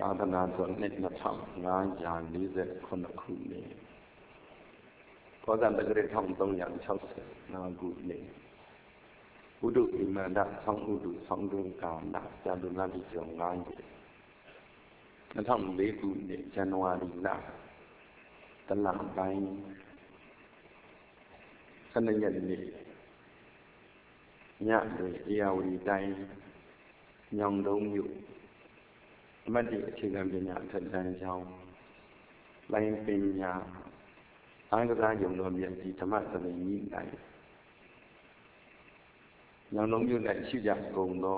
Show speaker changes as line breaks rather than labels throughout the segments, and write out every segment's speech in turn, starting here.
သာသနာတော်နှစ်2540ခုနှစ်ကောဇာတက္ကရာ1365ခုနှစ်ဘုဒ္ဓဣမန္တဆောင်းဥဒုဆောင်းတွင်ကာလဇာတုလပိကျော်9ရက်2004ခုနှစ်ဇန်နဝါရီလတလပိုင်း12ရက်နေ့ညတွင်ဧရာဝတီတိုင်းညောင်တုံးမြို့အမတ်တိအခြေခံပညာအထက်တန်းကျောင်းလိုင်းပညာအားကစားယုံတော်မြတ်ကြီးဓမ္မစရိညိ၌ညောင်တုံးမြို့၌ရှိကြကုန်သော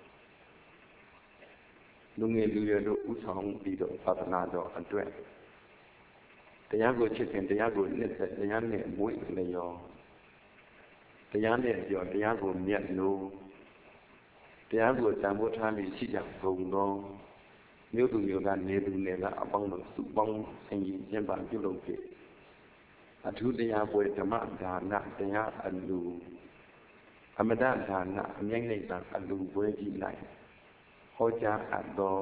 လူငယ်လူရွယ်တို့ဥဆောင်ပြီးတော့သာသနာတော်အတွက်တရားကိုချစ်ခင်တရားကိုနှစ်သက်တရားနဲ့မွေးလျော်တရားနဲ့ပြောတရားကိုမြတ်လို့တရားကိုတန်ဖိုးထားပြီးရှိကြကုန်သောမြို့သူမြို့သားနေသူနေသားအပေါင်းတို့စုပေါင်းဆင်ကြီးကျင့်ပပြုလုပ်ပြီးအထူးတရားပွဲဓမ္မဒါနတရားအလူအမတဒါနအမြိုက်နှိပ်သာအလူပွဲကြီး၌ဟောကြားအပ်သော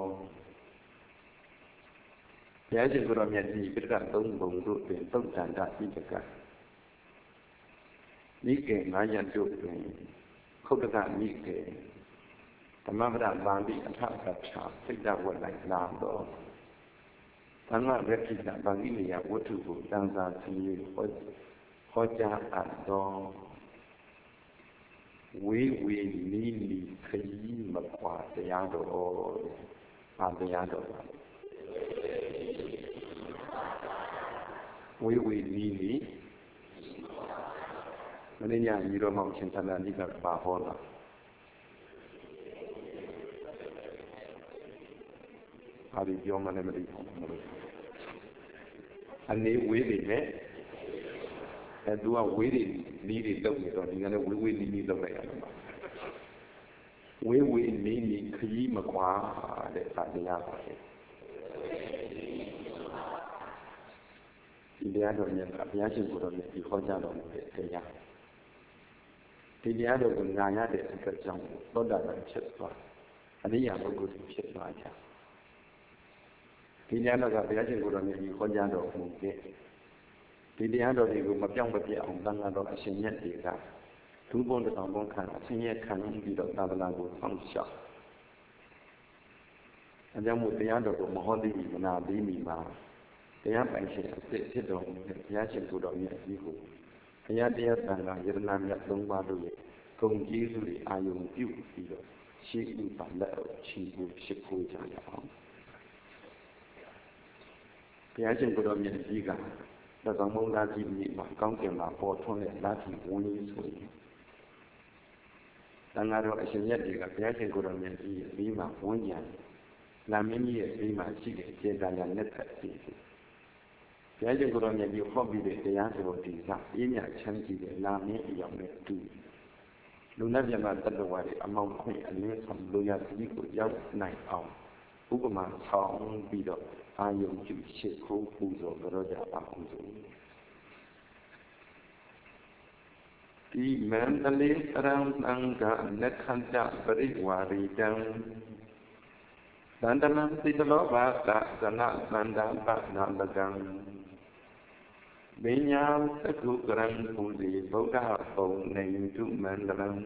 ဘုရားရှင်ကိုယ်တော်မြတ်ကြီးပြဋ္ဌာန်း3 ပုံတို့တွင်သုတ်တန္တပိဋကမိကေ9ရပ်တို့တွင်ခုတ်တကမိကေဓမ္မပဒဗန္တိအထကထာစိတ်တဝတ်လိုက်လာတော့သံဃာရက္ခိတဗန္တိလျာဝတ္ထုကိုတန်စာစီဟောကြားအပ်သောဝေဝေနီနီခရီးမကွာတရားတော်အားတရားတော်ပါဝေဝေနီနီမင်းညာညီတော်မောင်ရှင်သန္တာနိကပါဟောတာအားဒီပြောမှလည်းမသိဘူးအနေဝေးနေနဲ့သူကဝေးတွေနီးတွေတုပ်နေတော့ဒီကနေ့ဝေးဝေးနီးနီးလုပ်လိုက်ရတယ်ဝေးဝေးနီးနီးခရီးမကွာတဲ့သာတရားပါပဲဒီတရားတော်မြတ်ကဘုရားရှင်ကိုယ်တော်မြတ်ဒီဟောကြားတော်မူတဲ့တရားဒီတရားတော်ကိုနာရတဲ့အတွက်ကြောင့်သောတာပန်ဖြစ်သွားအရိယာပုဂ္ဂိုလ်ဖြစ်သွားကြဒီတရားတော်ကဘုရားရှင်ကိုယ်တော်မြတ်ဒီဟောကြားတော်မူတဲ့ဒီတရားတော်တွေကိုမပြောင်းမပြတ်အောင်သံဃာတော်အရှင်မြတ်တွေကဒုဘုံတောင်ဘုံခံအရှင်ရဲ့ခံပြီးတော့သာသနာကိုစောင့်ရှောက်အကြောင်းမို့တရားတော်ကိုမဟောသိမီမနာသိမီမှာတရားပိုင်ရှင်အစ်ဖြစ်တော်မူတဲ့ဘုရားရှင်ကိုယ်တော်မြတ်ကြီးကိုဘုရားတရားသံဃာယတနာမြတ်3 ပါးတို့ရဲ့ဂုဏ်ကျေးဇူးတွေအာယုံပြုပြီးတော့ရှိဥပါလက်ချီးဖို့ရှိခိုးကြရအောင်ဘုရားရှင်ကိုယ်တော်မြတ်ကြီးကသံဃာမုံသားကြီးမြေမှာကောင်းကင်မှာပေါ်ထွန်းတဲ့လာတိဝန်းကြီးဆိုရင်သံဃာတော်အရှင်မြတ်တွေကဘုရားရှင်ကိုယ်တော်မြတ်ကြီးရဲ့ပြီးမှာဝန်းကျင်လာမင်းကြီးရဲ့ပြီးမှာရှိတဲ့ကျေတာရလက်သက်စီဘုရားရှင်ကိုယ်တော်မြတ်ကြီးဟောပြီးတဲ့တရားတော်ဒီကပြင်းညချမ်းကြည့်တဲ့လာမင်းအယောင်နဲ့အတူလူနဲ့မြတ်တတ္တဝါတွေအမောင်ခွင့်အလင်းဆောင်လူရသည်ကိုရောက်နိုင်အောင်ဥပမာဆောင်ပြီးတော့အာယုံကျရှိခိုးပူဇော်ကြရပါအောင်ဆိုဒီမန္တလေးသရံသံဃာလက်ခန္ဓာပရိဝါရီတံသန္တမံစိတလောဘာသသနာသန္တာပနာလကံဘိညာသကုကရံပူဇေဗုဒ္ဓပုံနေတုမန္တလံ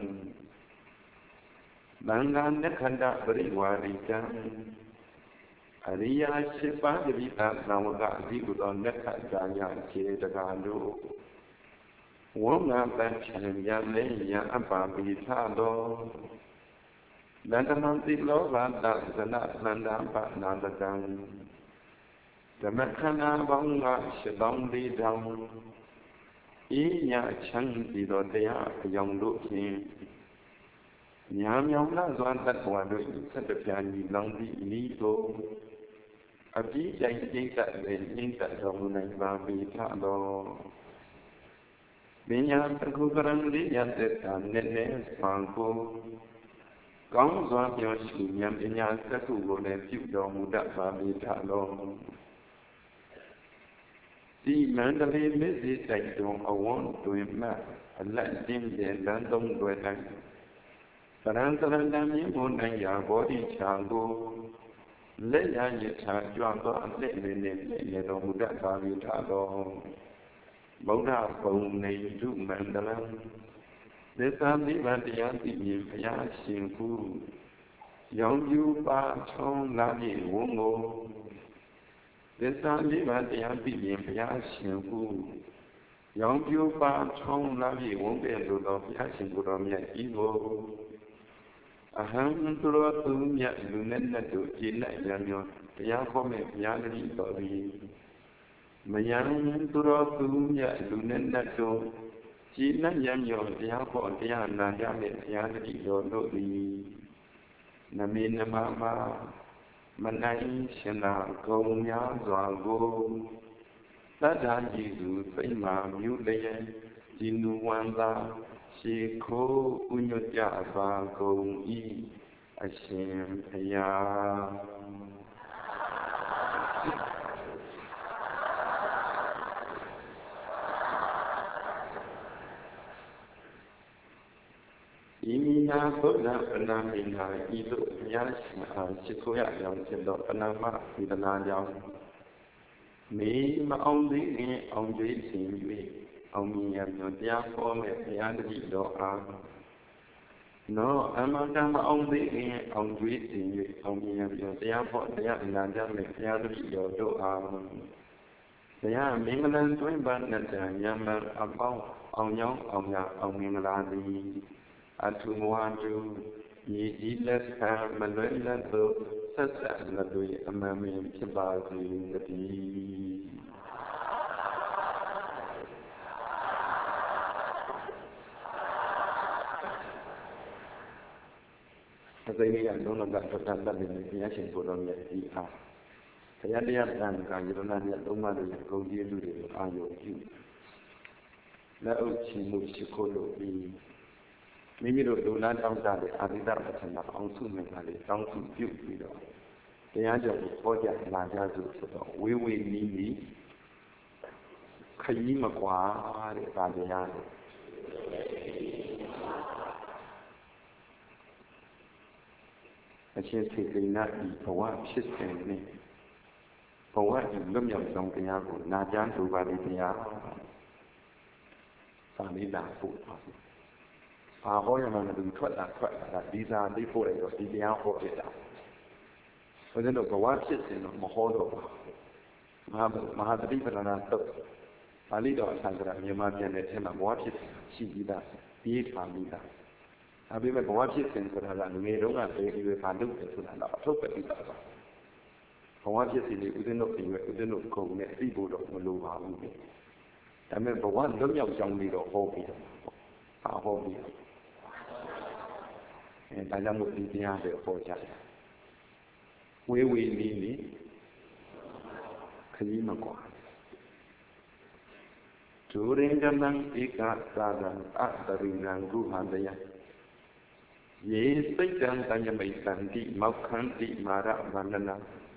သံဃာလက်ခန္ဓာပရိဝါရီတံအရိယာ7 ပါးတပိသနာဝကအဓိကုသောလက်ခဏာညာခြေတကားတို့ဝန္နာပန်ချံရမေယအပ္ပပိသသောလန္တမံတိလောဘသသနသန္တာပနာတကံဓမ္မခန္ဓာပေါင်းက7,400ဤညာချမ်းပြီးသောတရားအယောင်တို့ဖြင့်ညာမြောင်လာစွာတတ်ဝါတို့7 ပြာညီလောင်သည့်ဤသို့အပြည့်တိုင်ကျင့်တတ်တဲ့ကျင့်တတ်တော်မူနိုင်ပါပေထသောပညာတခုကရံလေးရတဲ့တာနဲ့ဆွမ်းကိုကောင်းစွာပြောရှိဉာဏ်ပညာစက္ခုကိုလည်းပြုတော်မူတတ်ပါပေထသောဒီမန္တလေးမြစ်စီတိုက်တွင်အဝန်းတွင်မှအလတ်တင်းတဲ့လမ်း3 တွဲတိုင်းသရံသရံတံမြင့်ဘုံနိုင်ရာဘောဓိချာကို Let Yanyata, Juan, let me know that value Talo. Boda Bone, do Mandalam. The family went the Yanti Yasin Fu. Young you ba chong Lani Wongo. The family went the Yanti Yasin Fu. Young you ba chong Lani won't be able to Yasin Guromia Evo. A hand to a boom yet Lunena to Gina Yanyo, the Yakome Yanni Bobby. Mayan to a boom yet Lunena to Gina Yanyo, the Yako, the Yana Yami Yanni Yodi. Namina Mama Manai Shana Gomya Zago. Tada Jidu, Fema, Mulayan, Jinu Wanda. She ko unyoja ba gong yi Hashem ya. Imina Buddha Panamina Ido Yasha Chikoya Yang Chendo Panama Vidana Yang Me Ma Only Only Sing Ông em nhớ tia có mẹ tia đi đó à nó em ăn cam ông đi nghe ông duy thì ông em nhớ tia có tia là ra mẹ tia đi đó à tia mình lên tuổi bạn nên là nhà mà ông nhớ ông nhà ông mình là đi anh thu mua chú nhị chỉ là cả mà lên là được tất cả là đôi mà mình chỉ bảo thì Tôi nghĩ rằng nó là thật ra là mình phải xin của đồng nghiệp thì à phải đi ăn rằng cả như là nhận ông mà được công ty du lịch ăn nhiều chịu là ở chỉ một sự khổ lộ vì mình được đồ lan trong gia để ăn ra là thành lập ông su mình là để trong su chịu vì đó cái ăn cho có giá là giá dự sự đó quý ní khi mà quá để vào để ănအချင်းစေတနာဤဘဝဖြစ်စဉ်နဲ့ဘဝဤလွတ်မြောက်ဆုံးတရားကိုနာကြားလိုပါလိမ့်တရားသာလိလာဖို့ပါဘာဟောရမှန်းသူထွက်လာဒီစာလေးဖို့လိုက်တော့ဒီတရားဟောပြတာဘုရားတို့ဘဝဖြစ်စဉ်တော့မဟောတော့ဘူးမဟာသတိပဋ္ဌာန်တော့ပါဠိတော်အထံကမြန်မာပြန်တဲ့အထက်မှာဘဝဖြစ်ရှိပြီးသားပြီးပါပြီးသားအဘိဓမ္မာဘဝဖြစ်စဉ်ဆိုတာကငယ်တုန်းကတည်းကဘာလုပ်တယ်ဆိုတာတော့အထုတ်ပဲပြီးသားပါဘဝဖြစ်စဉ်တွေဥဒင်းတို့ပြင်ဥဒင်းတို့ကုံနဲ့သိဖို့တော့မလိုပါဘူးဒါပေမဲ့ဘဝလွတ်မြောက်ကြောင်းလေးတော့ဟောပြီးတော့ဟောပြီးဒါကြောင့်မို့ဒီတရားတွေဟောကြတယ်ဝေးလေးခကြီးမကွာဒူရင်ကမံဧကသာဒံအတရိဏံဂုဟံတယယေစိတ်တံတညမိတံတိမောက္ခန္တိမာရဗန္ဒနာ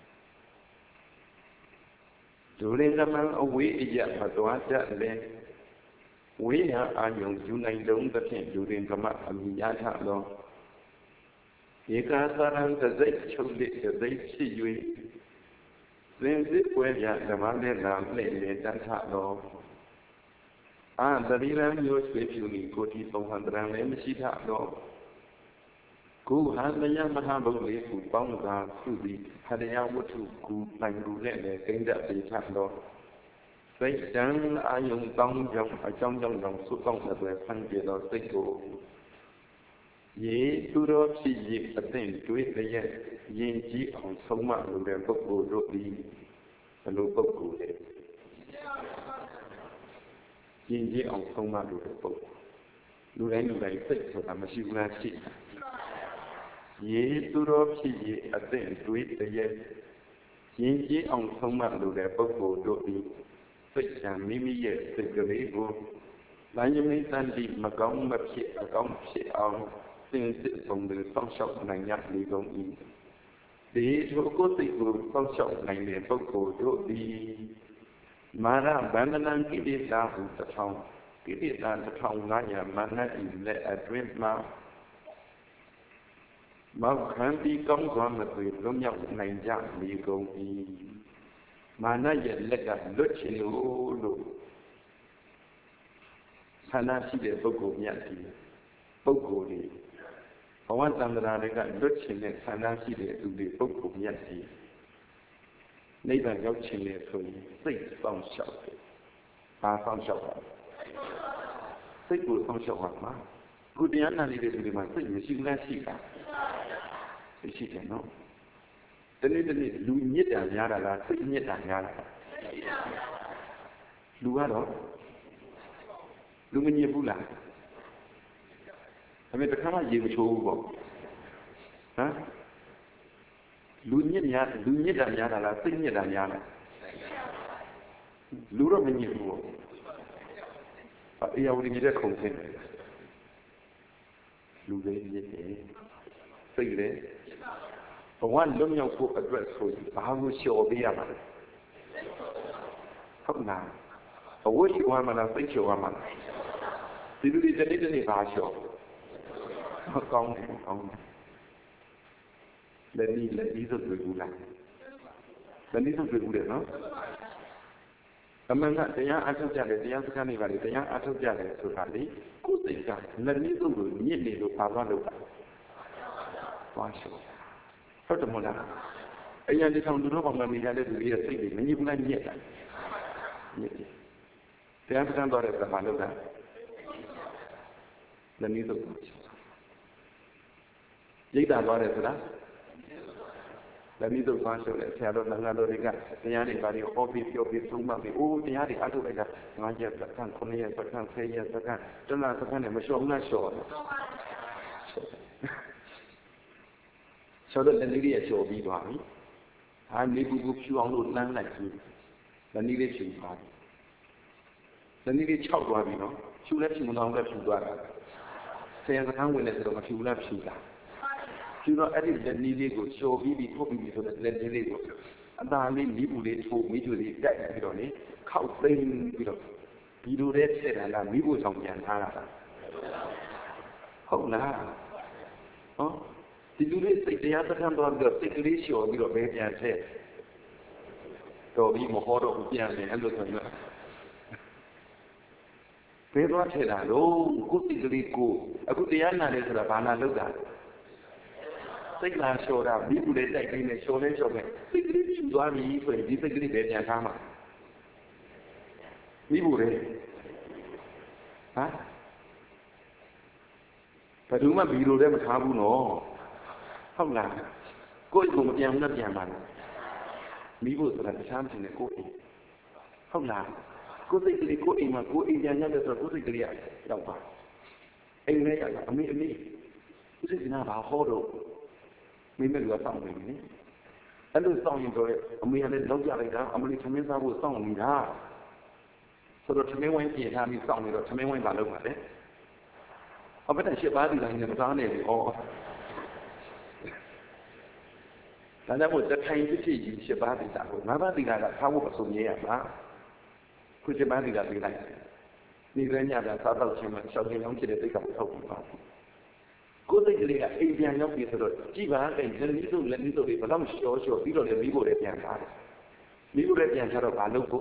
ဒူရင်ကမံအဝေးအယမသွားတတ်လေဝေးဟာအာယုံယူနိုင်လုံးသဖြင့်ဒူရင်ကမအမိယထသောဧကသာရံသစိတ်ချုပ်လက်သစိတ်ဖြစ်၍သင်စစ်ပွဲပြဓမ္မလက်နာလှည့်လေတတ်ထသောအာတတိရံမျိုးဆွေဖြူနီကိုတိပုံဟံတရံလည်းမရှိထသောကုဟံတယမဟာဘုလေးကိုပေါင်းကားသူသည်ဟရယဝတ္ထုကူပိုင်ကူနဲ့လည်းကိန်းတပေထသောစိတ်တံအာယုံတောင်းကြောင့်အကြောင်းကြောင့်စုပေါင်းတဲ့ဖန်ပြသောစိတ်ကိုယေသူတော်ဖြစ်၍အသင့်တွေးလျက်ယဉ်ကျေးအောင်ဆုံးမလိုတဲ့ပုဂ္ဂိုလ်တို့သည်ဘယ်လိုပုဂ္ဂိုလ်လဲယဉ်ကျေးအောင်ဆုံးမလိုတဲ့ပုဂ္ဂိုလ်လူတိုင်းစိတ်ဆိုတာမရှိဘူးလားရှိယေသူတော်ဖြစ်၍အသင့်တွေးလျက်ယဉ်ကျေးအောင်ဆုံးမလိုတဲ့ပုဂ္ဂိုလ်တို့သည်စိတ်ကမိမိရဲ့စိတ်ကလေးကိုလမ်းမြင်တန်တိမကောင်းမဖြစ်အကောင်းဖြစ်အောင်သင်စစ်ဆုံးတဲ့စောင့်ရှောက်နိုင်ရလေကုန်၏ဒီထိုကိုယ်စိတ်ကိုစောင့်ရှောက်နိုင်တဲ့ပုဂ္ဂိုလ်တို့သည်မာရဗန္ဒနံကိလေသာဟုတစ်ထောင်ကိလေသာ1500မာနဤလက်အတွင်းမှာ Màu kháng đi công của một người công nhau ngành dạng bị công y mà nó dần lệch gặp lốt chỉ lũ sana si để bốc cổ nhạt thì bốc cổ đi họ quan tâm là để gặp lốt chỉ để sana si để tụ để bốc cổ nhạt thì lấy bằng góc chỉ để thôi xây phong sầu ba phong sầu xây cổ phong sầu mà cụ thể anh này để mà xây nhữngสิ่งนั้นสิcảရှိတယ်နော်တနေ့တနေ့လူညစ်တာများတာလားစိတ်ညစ်တာများတာလူကတော့လူမညစ်ဘူးလားဒါပေမဲ့တစ်ခါမှရေမချိုးဘူးပေါ့ဟမ်လူညစ်တာများတာလားစိတ်ညစ်တာများလားလူတော့မညစ်ဘူးပေါ့အေးရဝီနေတဲ့ခုံဆင်းတယ်လူတွေညစ်တယ်စိတ်လေဘဝလွတ်မြောက်ဖို့အတွက်ဆိုရင်ဘာလို့လျှော်ပေးရမှာလဲဟုတ်လားအဝတ်လျှော်ရမှာလားစိတ်လျှော်ရမှာလားဒီလိုဒီနေ့တနေ့ဘာလျှော်ကောင်းတယ်လက်ဒီဆိုတွေ့ဘူးလားလက်ဒီဆိုတွေ့ဘူးလေနော်အမှန်ကတရားအထုတ်ကြတယ်တရားစကားနေပါလေတရားအထုတ်ကြတယ်ဆိုတာလေကိုယ်စိတ်ကလက်ဒီဆိုလို့ညစ်နေလို့ဘာလို့လုပ်တာသွားလျှော်ဟုတ်တယ်မလားအရင်ဒီဆောင်သူတို့ကောင်မမိကြတဲ့သူတွေစိတ်တွေမညစ်ဘူးလားညစ်တာညစ်တယ်တရားစကားတော့တဲ့ဘာလို့လဲလက်နည်းတော့ရိတ်တာသွားတယ်ဆိုတာလက်နည်းတော့သွားရှုပ်တယ်ဆရာတော်ငါတော်တွေကတရားတွေဘာတွေဟောပြီးပြောပြီးသုံးမှပြီးအိုးတရားတွေအထုတ်လိုက်တာ9ရက်စက္ကန့်9ရက်စက္ကန့်10ရက်စက္ကန့်တလားစက္ကန့်နဲ့မလျှော်ဘူးလားလျှော်တယ်ဆိုတော့လက်နည်းလေးလျှော်ပြီးသွားပြီဟာနေပူပူဖြူအောင်လို့လမ်းလိုက်ပြီလက်နည်းလေးဖြူသွားပြီလက်နည်းလေး6သွားပြီနော်ဖြူလည်းဖြူမအောင်လည်းဖြူသွားတာဆရာစခန်းဝင်နေဆိုတော့မဖြူလည်းဖြူတာဖြူတော့အဲ့ဒီလက်နည်းလေးကိုလျှော်ပြီးထုတ်ပြီးဆိုတော့လက်နည်းလေးကိုအသာလေးမိပူလေးထိုးမိကျူလေးတိုက်ပြီးတော့လေခောက်သိမ်းပြီးတော့ဒီလိုတဲ့ဆက်တာလားမိဖို့ဆောင်ပြန်ထားတာဟုတ်လားဟောဒီလူတွေစိတ်တရားစခန်းသွားပြီးတော့စိတ်ကလေးလျှော်ပြီးတော့ဘယ်ပြန်ဆက်တော်ပြီးမဟောတော့ဘူးပြန်တယ်အဲ့လိုဆိုရင်ဘယ်သွားထည့်တာလို့ကိုယ်စိတ်ကလေးကိုအခုတရားနာတယ်ဆိုတာဘာနာလောက်တာစိတ်လာလျှော်တာမိဘူးလေးတိုက်ပြီးနေလျှော်လဲလျှော်မယ်စိတ်ကလေးဖြူသွားပြီဆိုရင်ဒီစိတ်ကလေးဘယ်ပြန်ထားမှာမိဘူးလေဟမ်ဘယ်သူမှဘီလိုလည်းမထားဘူးနော်ဟုတ်လားကိုယ့်ကိုမပြန်ဘူးနဲ့ပြန်ပါလားမိဖို့ဆိုတာတခြားမဖြစ်နဲ့ကိုယ့်အိမ်ဟုတ်လားကိုယ်စိတ်ကလေးကိုယ့်အိမ်မှာကိုယ်အိမ်ပြန်ရတယ်ဆိုတော့ကိုယ်စိတ်ကလေးရောက်ပါအိမ်လေးရောက်အမေကိုယ်စိတ်ကနာဘာဟောတော့မိမဲလူကစောင့်နေပြီအဲ့လိုစောင့်ရင်တော့အမေကလည်းလောက်ကြလိုက်တာအမလေးသမင်းစားဖို့စောင့်နေတာဆိုတော့သမင်းဝိုင်းပြင်ထားပြီးစောင့်နေတော့သမင်းဝိုင်းဘာလုပ်မှာလဲအဘက်ရှစ်ပါးဒီတိုင်းနဲ့မစားနဲ့လေဩဒါကြောင့်မို့တထိုင်ဖြစ်ဖြစ်ကြီးရှစ်ပါးဒီတာကိုငါးပါးဒီတာကထားဖို့မဆုံးရရမှာခုရှစ်ပါးဒီတာပြီးလိုက်နေရညတာစားတော့ချင်းမှာရှောက်ချင်းအောင်ဖြစ်တဲ့တိတ်ကမထုတ်ဘူးပါကိုယ်စိတ်ကလေးကအိမ်ပြန်ရောက်ပြီဆိုတော့ကြည်ပါအဲ့လက်နည်းစုတွေဘယ်တော့လျှော့ပြီးတော့လည်းမိဖို့လည်းပြန်ထားတယ်မိဖို့လည်းပြန်ထားတော့ဘာလုပ်ဖို့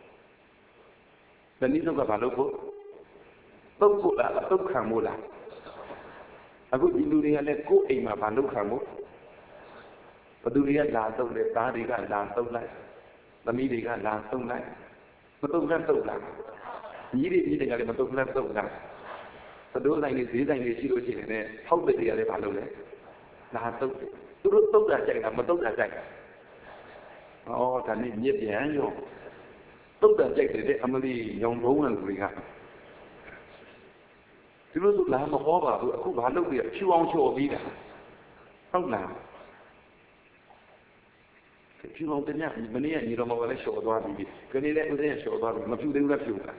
လက်နည်းစုကဘာလုပ်ဖို့တုတ်ဖို့လားတုတ်ခံဖို့လားအခုဒီလူတွေကလည်းကိုယ်အိမ်မှာဘာလုပ်ခံဖို့ဘသူတွေကလာတုတ်တယ်သားတွေကလာတုတ်လိုက်သမီးတွေကလာတုတ်လိုက်မတုတ်ကတုတ်လားညီတွေကလည်းမတုတ်ကတုတ်လားသတို့ဆိုင်တွေဈေးဆိုင်တွေရှိလို့ရှိရင်လည်းဟောက်တဲ့တွေကလည်းဘာလုပ်လဲလာတုတ်တယ်သူတို့တုတ်တာကြိုက်တာမတုတ်တာကြိုက်တာဩဒါနဲ့မြစ်ပြန်ရောတုတ်တာကြိုက်တဲ့အမလီညောင်ဘုံဝင်လူတွေကသူတို့လာမဟောပါဘူးအခုဘာလုပ်ပြီးဖြူအောင်ချော်ပြီးတာဟုတ်လားဖြူအောင်တည်းမနေ့ကညီတော်မကလည်းလျှော်သွားပြီခဏလေးဦးစင်းလျှော်သွားပြီမဖြူသေးဘူးလားဖြူတာ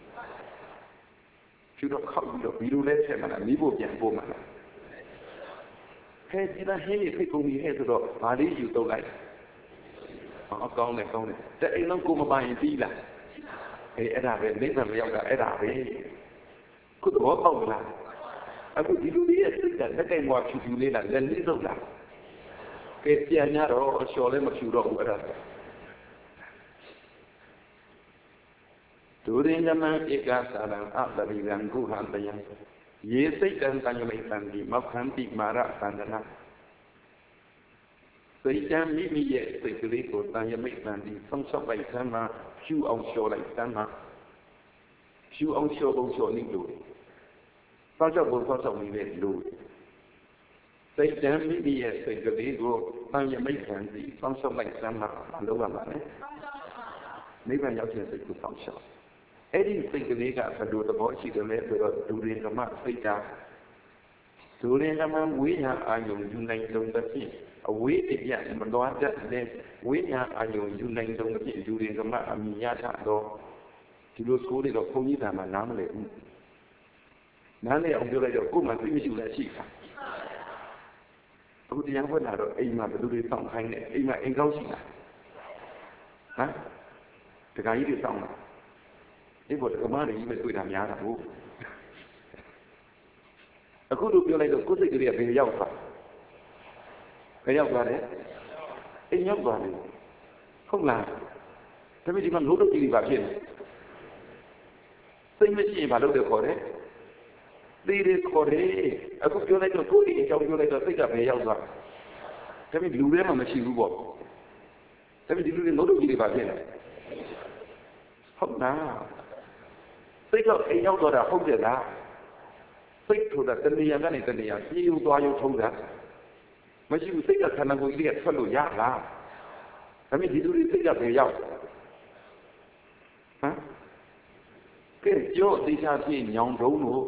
ဖြူတော့ခောက်ပြီးတော့ဘီလိုလဲထည့်မှလားမိဖို့ပြန်ပို့မှလားခဲဒီလားဟင်းလေးဖိတ်ကုန်ပြီဟဲ့ဆိုတော့ဘာလေးယူတော့လိုက်ကောင်းတယ်တဲ့အိမ်လုံးကိုမပိုင်ပြီးလားအဲ့ဒါပဲနိဗ္ဗာန်မရောက်တာအဲ့ဒါပဲခုတော့ပေါက်လားအခုဒီလူတွေရဲ့စိတ်ကလက်ကင်ဘွားဖြူဖြူလေးလားလက်လေးစုပ်လားကဲပြန်ရတော့အလျှော်လည်းမဖြူတော့ဘူးအဲ့ဒါဒုရင်ကမံဧကသရံအပရိရံကုဟံတယံယေစိတ်တံတညမိတံဒီမောက္ခန္တိမာရသန္တနာစိတ်တံမိမိရဲ့စိတ်ကလေးကိုတညမိတံဒီဆုံးရှောက်လိုက်သမ်းမှာဖြူအောင်လျှော်လိုက်သမ်းမှာဖြူအောင်လျှော်ပုံလျှော်နည်းလို့စောက်ရှောက်ပုံစောက်ရှောက်နေတဲ့လို့စိတ်တံမိမိရဲ့စိတ်ကလေးကိုတညမိတံဒီဆုံးရှောက်လိုက်သမ်းမှာမလုပ်ရပါနဲ့နိဗ္ဗာန်ရောက်ခြင်းစိတ်ကိုစောင့်ရှောက်အဲ့ဒီစိတ်ကလေးကဘယ်လိုသဘောရှိတယ်လဲဆိုတော့ဒုရင်ကမစိတ်ဓာတ်ဒုရင်ကမဝိညာအာယုံယူနိုင်ဆုံးသဖြင့်အဝေးအပြတ်မတော်တတ်တဲ့ဝိညာအာယုံယူနိုင်ဆုံးသဖြင့်ဒုရင်ကမအမိရထတော့ဒီလိုဆိုးနေတော့ဘုန်းကြီးကမှနားမလဲဘူးနားလေအောင်ပြောလိုက်တော့ကိုယ်မှသိမရှိလဲရှိတာအခုတရားဟောတာတော့အိမ်မှာဘယ်သူတွေစောင့်ခိုင်းလဲအိမ်မှာအိမ်ကောင်းရှိလားဟမ်တခါကြီးတွေစောင့်လားဒီဘောကမားကြီးပဲတွေ့တာများတာဟုတ်အခုတို့ပြောလိုက်တော့ကိုယ်စိတ်ကလေးကဘယ်ရောက်သွားဘယ်ရောက်သွားလဲအိမ်ရောက်သွားတယ်ဟုတ်လားဒါပေမဲ့ဒီမှာလို့တော့ကြည့်ပါဖြစ်နေစိတ်မရှိရင်ဘာလို့လဲခေါ်တယ်သိတယ်ခေါ်တယ်အခုပြောလိုက်တော့ကိုယ်အိမ်အကြောင်းပြောလိုက်တော့စိတ်ကဘယ်ရောက်သွားဒါပေမဲ့လူထဲမှာမရှိဘူးပေါ့ဒါပေမဲ့ဒီလူတွေလို့တော့ကြည့်ပါဖြစ်နေဟုတ်လားစိတ်ကအိမ်ရောက်တော့တာဟုတ်တယ်လားစိတ်ထိုးတာတဏှာကနေတဏှာပြေးယူသွားရုံထုံးတာမရှိဘူးစိတ်ကခန္ဓာကိုယ်ကြီးကထွက်လို့ရလားဒါပေမဲ့ဒီလူတွေစိတ်ကဘယ်ရောက်ဟမ်ကဲကြော့သေးချာပြေးညောင်တုံးလို့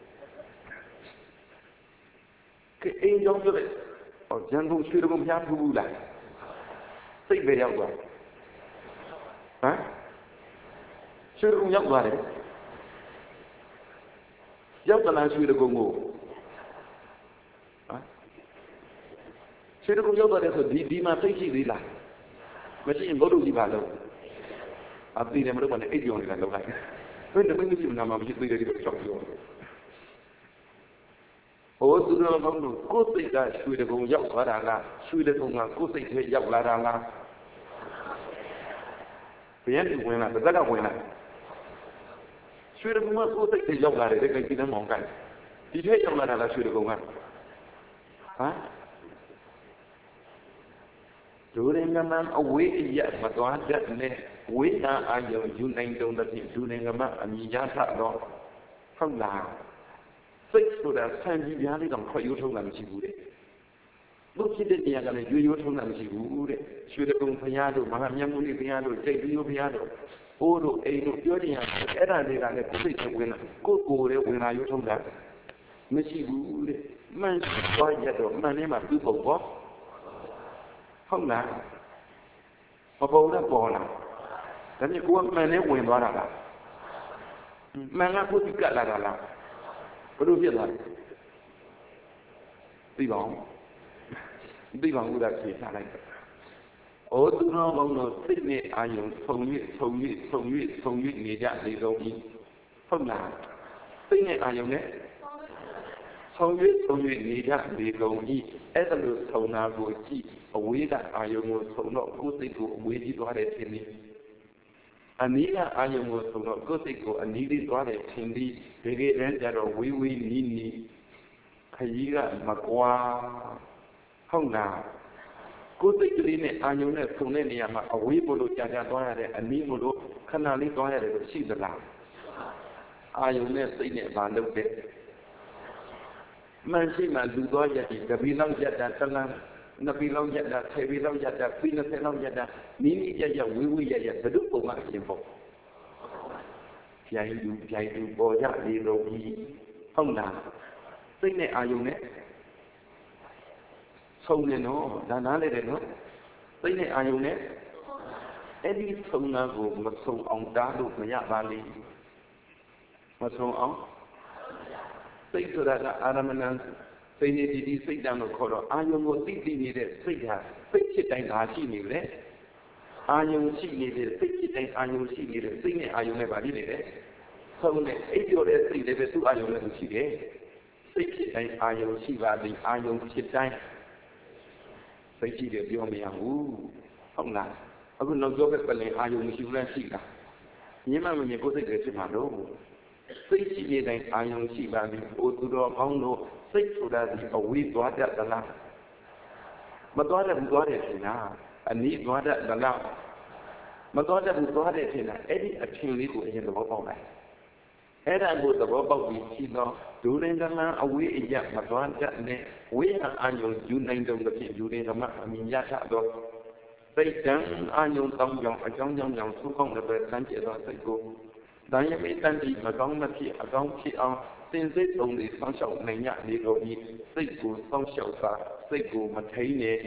ကဲအိမ်ကြောင့်ပြောတယ်ဟောဂျန်ကုန်ရွှေတုံးဖျားထူဘူးလားစိတ်ပဲရောက်သွားဟမ်ရွှေတုံးရောက်သွားတယ်ရောက်တဲ့ရွှေတကုံကိုရွှေတကုံရောက်တဲ့ဆိုဒီမှာသိရှိသေးလားမရှိရင်ဘုဒ္ဓကြီးပါလို့အတိတယ်မလို့ပါနဲ့အိပ်ကြောင်နေတာလောက်လိုက်ဘယ်တမင်းကြီးနာမမရှိသေးတယ်ဒီလိုချောက်ပြောဟိုသူတော်ကောင်းတို့ကိုယ်စိတ်ကရွှေတကုံရောက်သွားတာလားရွှေတကုံကကိုယ်စိတ်ထဲရောက်လာတာလားဘယ်နဲ့ဝင်လာတစ်သက်ကဝင်လာရွှေတကုံကကိုယ်စိတ်ထဲရောက်လာတယ်တဲ့ကိစ္စမောင်ကိုက်ဒီထဲရောက်လာတာလားရွှေတကုံကဟမ်ဒုရင်ကမအဝေးအရမသွားတတ်နဲ့ဝိညာအာယုံယူနိုင်တုံးတဲ့ဒုရင်ကမအမိရထတော့ဟုတ်လားစိတ်ဆိုတာဆံကြီးပြားလေးတော့ခွက်ရိုးထုံးတာမရှိဘူးတဲ့လူဖြစ်တဲ့နေရာကလည်းရိုးထုံးတာမရှိဘူးတဲ့ရွှေတကုံဘုရားတို့မဟာမြတ်မုနိဘုရားတို့စိတ်ပြီးဘုရားတို့အိုးတို့အိမ်တို့ပြောနေရအဲ့ဒါတွေကလည်းစိတ်နဲ့ဝင်လာကိုယ်လည်းဝင်လာရိုးထုံးတာမရှိဘူးတဲ့မှန်သွားရတော့မှန်နေမှာသူ့ပုံပေါ့ဟုတ်လားမပေါ်တော့ပေါ်လားဒါမြင်ကိုယ်ကမှန်နဲ့ဝင်သွားတာလားမှန်ကကိုယ်ကတ်လာတာလားဘယ်လိုဖြစ်လာလဲသိပါဦးသိပါဦးလားဖြေချလိုက်ဩသူတော်ကောင်းတို့စိတ်နဲ့အာယုံဆုံ၍နေကြလေတော့ပြီဟုတ်လားစိတ်နဲ့အာယုံနဲ့ဆုံ၍နေကြလေတော့ပြီအဲ့ဒါလို့ဆုံတာကိုကြည့်အဝေးကအာယုံကိုဆုံတော့ကိုယ်စိတ်ကိုအဝေးကြီးသွားတယ်ထင်တယ်အနီးကအာယုံကိုဆုံတော့ကိုယ်စိတ်ကိုအနီးလေးသွားတယ်ထင်ပြီးဒီကေတန်းကြတော့ဝေးနီးခကြီးကမကွာဟုတ်လားကိုယ်စိတ်ကလေးနဲ့အာယုံနဲ့ဆုံတဲ့နေရာမှာအဝေးဘလို့ကြာသွားရတယ်အနီးဘလို့ခဏလေးသွားရတယ်လို့ရှိသလားအာယုံနဲ့စိတ်နဲ့ဘာလုပ်တဲ့မှန်ရှိမှလူသွားရတယ်တပီလောက်ရတာတလန်းနှစ်ပီလောက်ရတာဆယ်ပီလောက်ရတာပီ20လောက်ရတာနီးရဝေးရဘယ်သူပုံမှန်အရင်ပေါ့ပြိုင်သူပေါ်ကြလေတော့ကြီးဟုတ်လားစိတ်နဲ့အာယုံနဲ့ဆုံးနေနော်ဒါနားလေတယ်နော်စိတ်နဲ့အာယုံနဲ့အဲ့ဒီဆုံးနာကိုမဆုံးအောင်တားလို့မရပါလိမ့်မဆုံးအောင်စိတ်ဆိုတာကအာရမဏံစိတ်နဲ့ဒီစိတ်တမ်းလို့ခေါ်တော့အာယုံကိုသိနေတဲ့စိတ်ဟာစိတ်ဖြစ်တိုင်းဒါရှိနေလေအာယုံရှိနေတဲ့စိတ်ဖြစ်တိုင်းအာယုံရှိနေတဲ့စိတ်နဲ့အာယုံနဲ့ဗာဖြစ်နေတယ်ဆုံးနဲ့အိပ်ပြောတဲ့စိတ်လည်းပဲသူ့အာယုံနဲ့သူရှိတယ်စိတ်ဖြစ်တိုင်းအာယုံရှိပါသည်အာယုံဖြစ်တိုင်းစိတ်ရှိတယ်ပြောမရဘူးဟုတ်လားအခုနောက်ကျောဘက်ပလင်အာယုံမရှိဘူးလားရှိလားမြင်မှမမြင်ကိုယ်စိတ်တွေဖြစ်မှာတော့စိတ်ရှိနေတိုင်းအာယုံရှိပါသည်အိုသူတော်ကောင်းတို့စိတ်ဆိုတာဒီအဝေးသွားတတ်သလားမသွားတဲ့ဘူးသွားတယ်ထင်တာအနည်းသွားတတ်သလားမသွားတဲ့ဘူးသွားတယ်ထင်တာအဲ့ဒီအထင်လေးကိုအရင်သဘောပေါက်လိုက်အဲ့ဒါကိုသဘောပေါက်ပြီးရှိတော့ဒူရင်ကလန်အဝေးအရမသွားတတ်နဲ့ဝေးဟန်အာယုံယူနိုင်တော့တဲ့ဖြစ်ယူရင်ဓမ္မအမြင်ရထတော့စိတ်တန်အာယုံတောင်းကြောင်အကြောင်းကြောင့်သုကောင်းတဲ့ပဲစမ်းကြတော့စိတ်ကိုတန်ရမေတန်ဒီမကောင်းမဖြစ်အကောင်းဖြစ်အောင်စင်စစ်သုံးတွေစောင့်ရှောက်နိုင်ရနေတော့ဒီစိတ်ကိုစောင့်ရှောက်တာစိတ်ကိုမထိန်နဲ့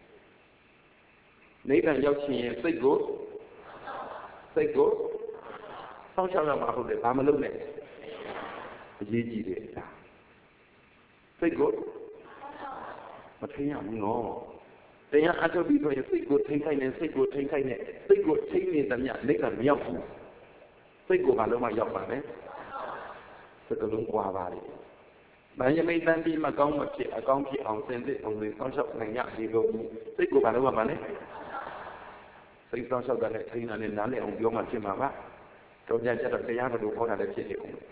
နိဗ္ဗာန်ရောက်ခြင်းရဲ့စိတ်ကိုစောင့်ရှောက်ရမှာဟုတ်တယ်ဘာမလုပ်နဲ့အရေးကြီးတယ်ဒါစိတ်ကိုမထိန်ရဘူးနော်တရားအထုတ်ပြီးဆိုရင်စိတ်ကိုထိန်ခိုင်းနေစိတ်ကိုထိန်ခိုင်းနေစိတ်ကိုထိန်နေတဲ့မြတ်နိဗ္ဗာန်မရောက်ဘူးစိတ်ကိုဘာလို့မှရောက်ပါနဲ့စကလုံးကွာပါလေ။ဘာယမိတ်တန်ပြီးမကောင်းမဖြစ်အကောင်းဖြစ်အောင်စင်စစ်အောင်လေးစောင့်ရှောက်နိုင်ရဒီလိုစိတ်ကိုဘာလို့မှမလဲစိတ်စောင့်ရှောက်တဲ့ထိန်းတာနဲ့နားလည်အောင်ပြောမှဖြစ်မှာပါ။တော့ကြကြတော့တရားဘယ်လိုဟောတာလဲဖြစ်နေအောင်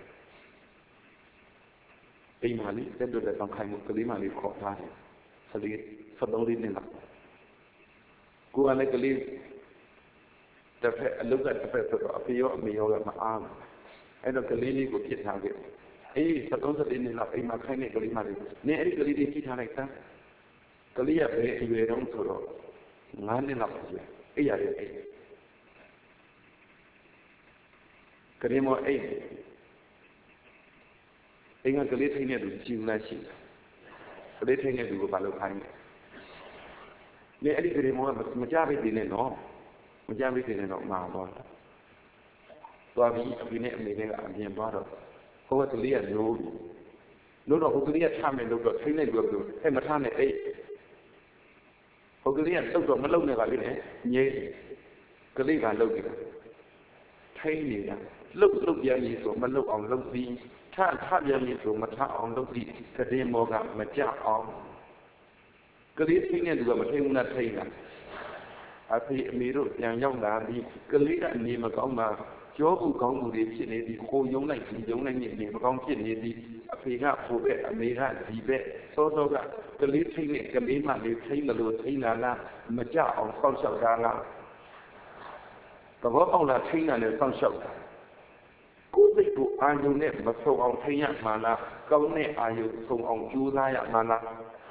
။အိမ်မှာလေးတက်တော့တဲ့ဆောင်ခိုင်းမှုကလေးမလေးခေါ်ထားတယ်။ဆလေး73လေးနဲ့လား။ကိုယ်ကလည်းကလေးတစ်ဖက်အလုတ်ကတစ်ဖက်ဆိုတော့အဖေရောအမေရောကမအားဘူးအဲ့တော့ကလေးလေးကိုဖြစ်ထားခဲ့အေး73နှစ်လောက်အိမ်မှာခိုင်းတဲ့ကလေးမလေးနင်းအဲ့ဒီကလေးလေးကြည့်ထားလိုက်စမ်းကလေးကဘယ်အရွယ်တုန်းဆိုတော့9နှစ်လောက်ရှိအဲ့ရတယ်အဲ့ကလေးမအဲ့အိမ်ကကလေးထိနေတယ်ကြည့်လားရှိကလေးထိနေတယ်ကိုဘာလို့ခိုင်းလဲနင်းအဲ့ဒီကလေးမမကြပဲတင်နေနော်မကြမ်းပြီးတင်နေတော့မှာတော့သွားပြီးအဖေနဲ့အမေနဲ့ကအပြင်သွားတော့ဟိုကလေးကလို့တော့ဟိုကလေးကထားမယ်လို့တော့ထိနေလို့ဟဲ့မထားနဲ့အဲ့ဟိုကလေးကလှုပ်တော့မလှုပ်နဲ့ပါလေငြိကလေးကလှုပ်နေတာထိနေတာလှုပ်ပြန်ပြီဆိုမလှုပ်အောင်လှုပ်ပြီးထပြန်ပြီဆိုမထအောင်လှုပ်ပြီးကတဲ့မောကမကြအောင်ကလေးထိနေသူကမထိဘူးလားထိနေတာအဖေအမေတို့ပြန်ရောက်လာပြီးကလေးကအနေမကောင်းတာကြောဘူးကောင်းမှုတွေဖြစ်နေပြီးကိုယုံလိုက်ဒီယုံလိုက်နေမကောင်းဖြစ်နေပြီးအဖေကဟိုဘက်အမေကဒီဘက်စောစောကကလေးထိနေကလေးမလေးထိနေလို့ထိလာလားမကြအောင်စောင့်ရှောက်တာလားသဘောပေါက်လားထိနေတာနဲ့စောင့်ရှောက်တာကိုယ်စိတ်ကိုအာယုံနဲ့မဆုံအောင်ထိရမှလားကောင်းတဲ့အာယုံဆုံအောင်ကြိုးစားရမှလား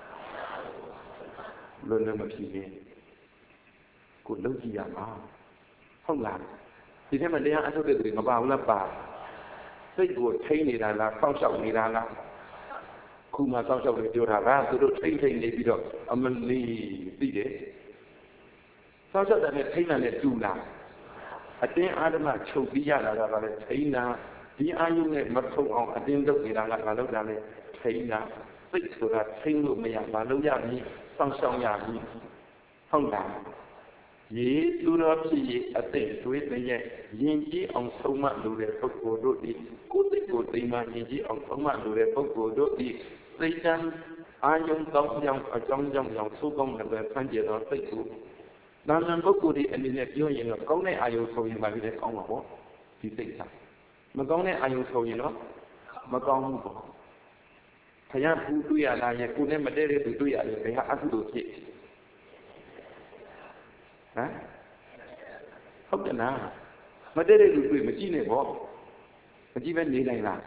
လွန်လည်းမဖြစ်ဘူးကိုလုံးကြည့်ရမှာဟုတ်လားဒီထဲမှာတရားအထုတ်တဲ့သူတွေမပါဘူးလားပါစိတ်ကိုထိန်းနေတာလားစောင့်ရှောက်နေတာလားခုမှစောင့်ရှောက်လို့ပြောတာကသူတို့ထိန်းနေပြီးတော့အမလီသိတယ်စောင့်ရှောက်တဲ့ထိန်းတာနဲ့တူလားအတင်းအာဓမချုပ်ပြီးရတာကလည်းထိန်းတာဒီအာယုနဲ့မထုံအောင်အတင်းလုပ်နေတာကဘာလို့လဲထိန်းတာစိတ်ဆိုတာထိန်းလို့မရဘာလို့ရမလဲစောင့်ရှောက်ရပြီဟုတ်လားရေသူတော်ဖြစ်ရေအသိတွေးတဲ့ရင်ကြီးအောင်ဆုံးမလိုတဲ့ပုဂ္ဂိုလ်တို့ဒီကိုယ်စိတ်ကိုသိမှရင်ကြီးအောင်ဆုံးမလိုတဲ့ပုဂ္ဂိုလ်တို့ဒီစိတ်တန်အာယုံတောင်းကြောင်အကြောင်းကြောင့်သို့ကောင်းတဲ့ဆန်းကျင်သောစိတ်ကိုနာမန်ပုဂ္ဂိုလ်ဒီအနေနဲ့ပြောရင်တော့ကောင်းတဲ့အာယုံဆုံးရင်ပါပြီလေကောင်းပါပေါ့ဒီစိတ်ကမကောင်းတဲ့အာယုံဆုံးရင်တော့မကောင်းဘူးပေါ့ခရဖူးတွေ့ရလားရဲ့ကိုယ်နဲ့မတည့်တဲ့သူတွေ့ရတယ်ဘယ်ဟာအကုသိုလ်ဖြစ်ဟမ်ဟုတ်တယ်လားမတည့်တဲ့လူတွေ့မကြည့်နဲ့ပေါ့မကြည့်ပဲနေနိုင်လား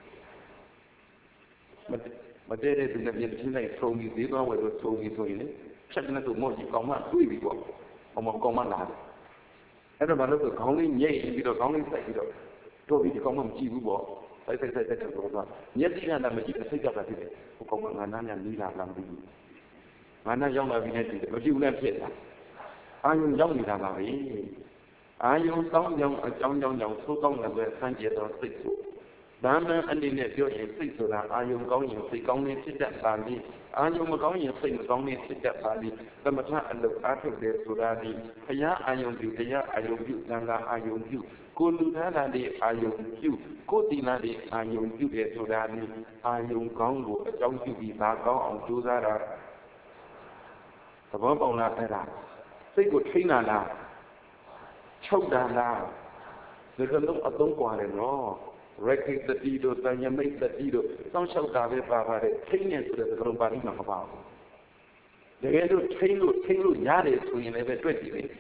မတည့်တဲ့သူနဲ့ပြင်ချင်းလိုက်ထုံပြီးသေးသွားဝယ်လို့ထုံပြီးဆိုရင်လေဖြတ်တဲ့သူမော့ကြီးကောင်းမှတွေ့ပြီပေါ့အမောကောင်းမှလာတယ်အဲ့တော့ဘာလို့ဆိုခေါင်းလေးညိတ်ပြီးတော့ခေါင်းလေးစိုက်ပြီးတော့တို့ပြီးဒီကောင်းမှမကြည့်ဘူးပေါ့စိုက်တော့သွားမျက်စိကလည်းမကြည့်စိတ်ကပဲဖြစ်တယ်ဟိုကောင်းမှငါနားညာနီးလာလားမသိဘူးငါနားရောက်လာပြီနဲ့ကြည့်တယ်မကြည့်ဘူးနဲ့ဖြစ်တာအာယုံရောက်နေတာပါပဲအာယုံတောင်းကြောင်အကြောင်းကြောင့်သို့ကောင်းတဲ့ဆန်းကျဲသောစိတ်ကိုဒါမှအနေနဲ့ပြောရင်စိတ်ဆိုတာအာယုံကောင်းရင်စိတ်ကောင်းနေဖြစ်တတ်ပါလိအာယုံမကောင်းရင်စိတ်မကောင်းနေဖြစ်တတ်ပါလိသမထအလုပ်အားထုတ်တယ်ဆိုတာဒီဘုရားအာယုံပြုတရားအာယုံပြုသံဃာအာယုံပြုကိုလူသားလာတဲ့အာယုံပြုကိုသီလတဲ့အာယုံပြုတယ်ဆိုတာဒီအာယုံကောင်းကိုအကြောင်းပြုပြီးဒါကောင်းအောင်ကြိုးစားတာသဘောပေါက်လားအဲ့ဒါစိတ်ကိုထိန်းတာလားချုပ်တာလားဒီကလုံးအသုံးပွားတယ်နော်ရခိတတိတို့တဏှမိတ်တတိတို့စောင့်ရှောက်တာပဲပါပါတယ်ထိန်းနေဆိုတဲ့ကလုံးပါဠိမှာမပါဘူးတကယ်လို့ထိန်းလို့ရတယ်ဆိုရင်လည်းပဲတွေ့ကြည့်လေ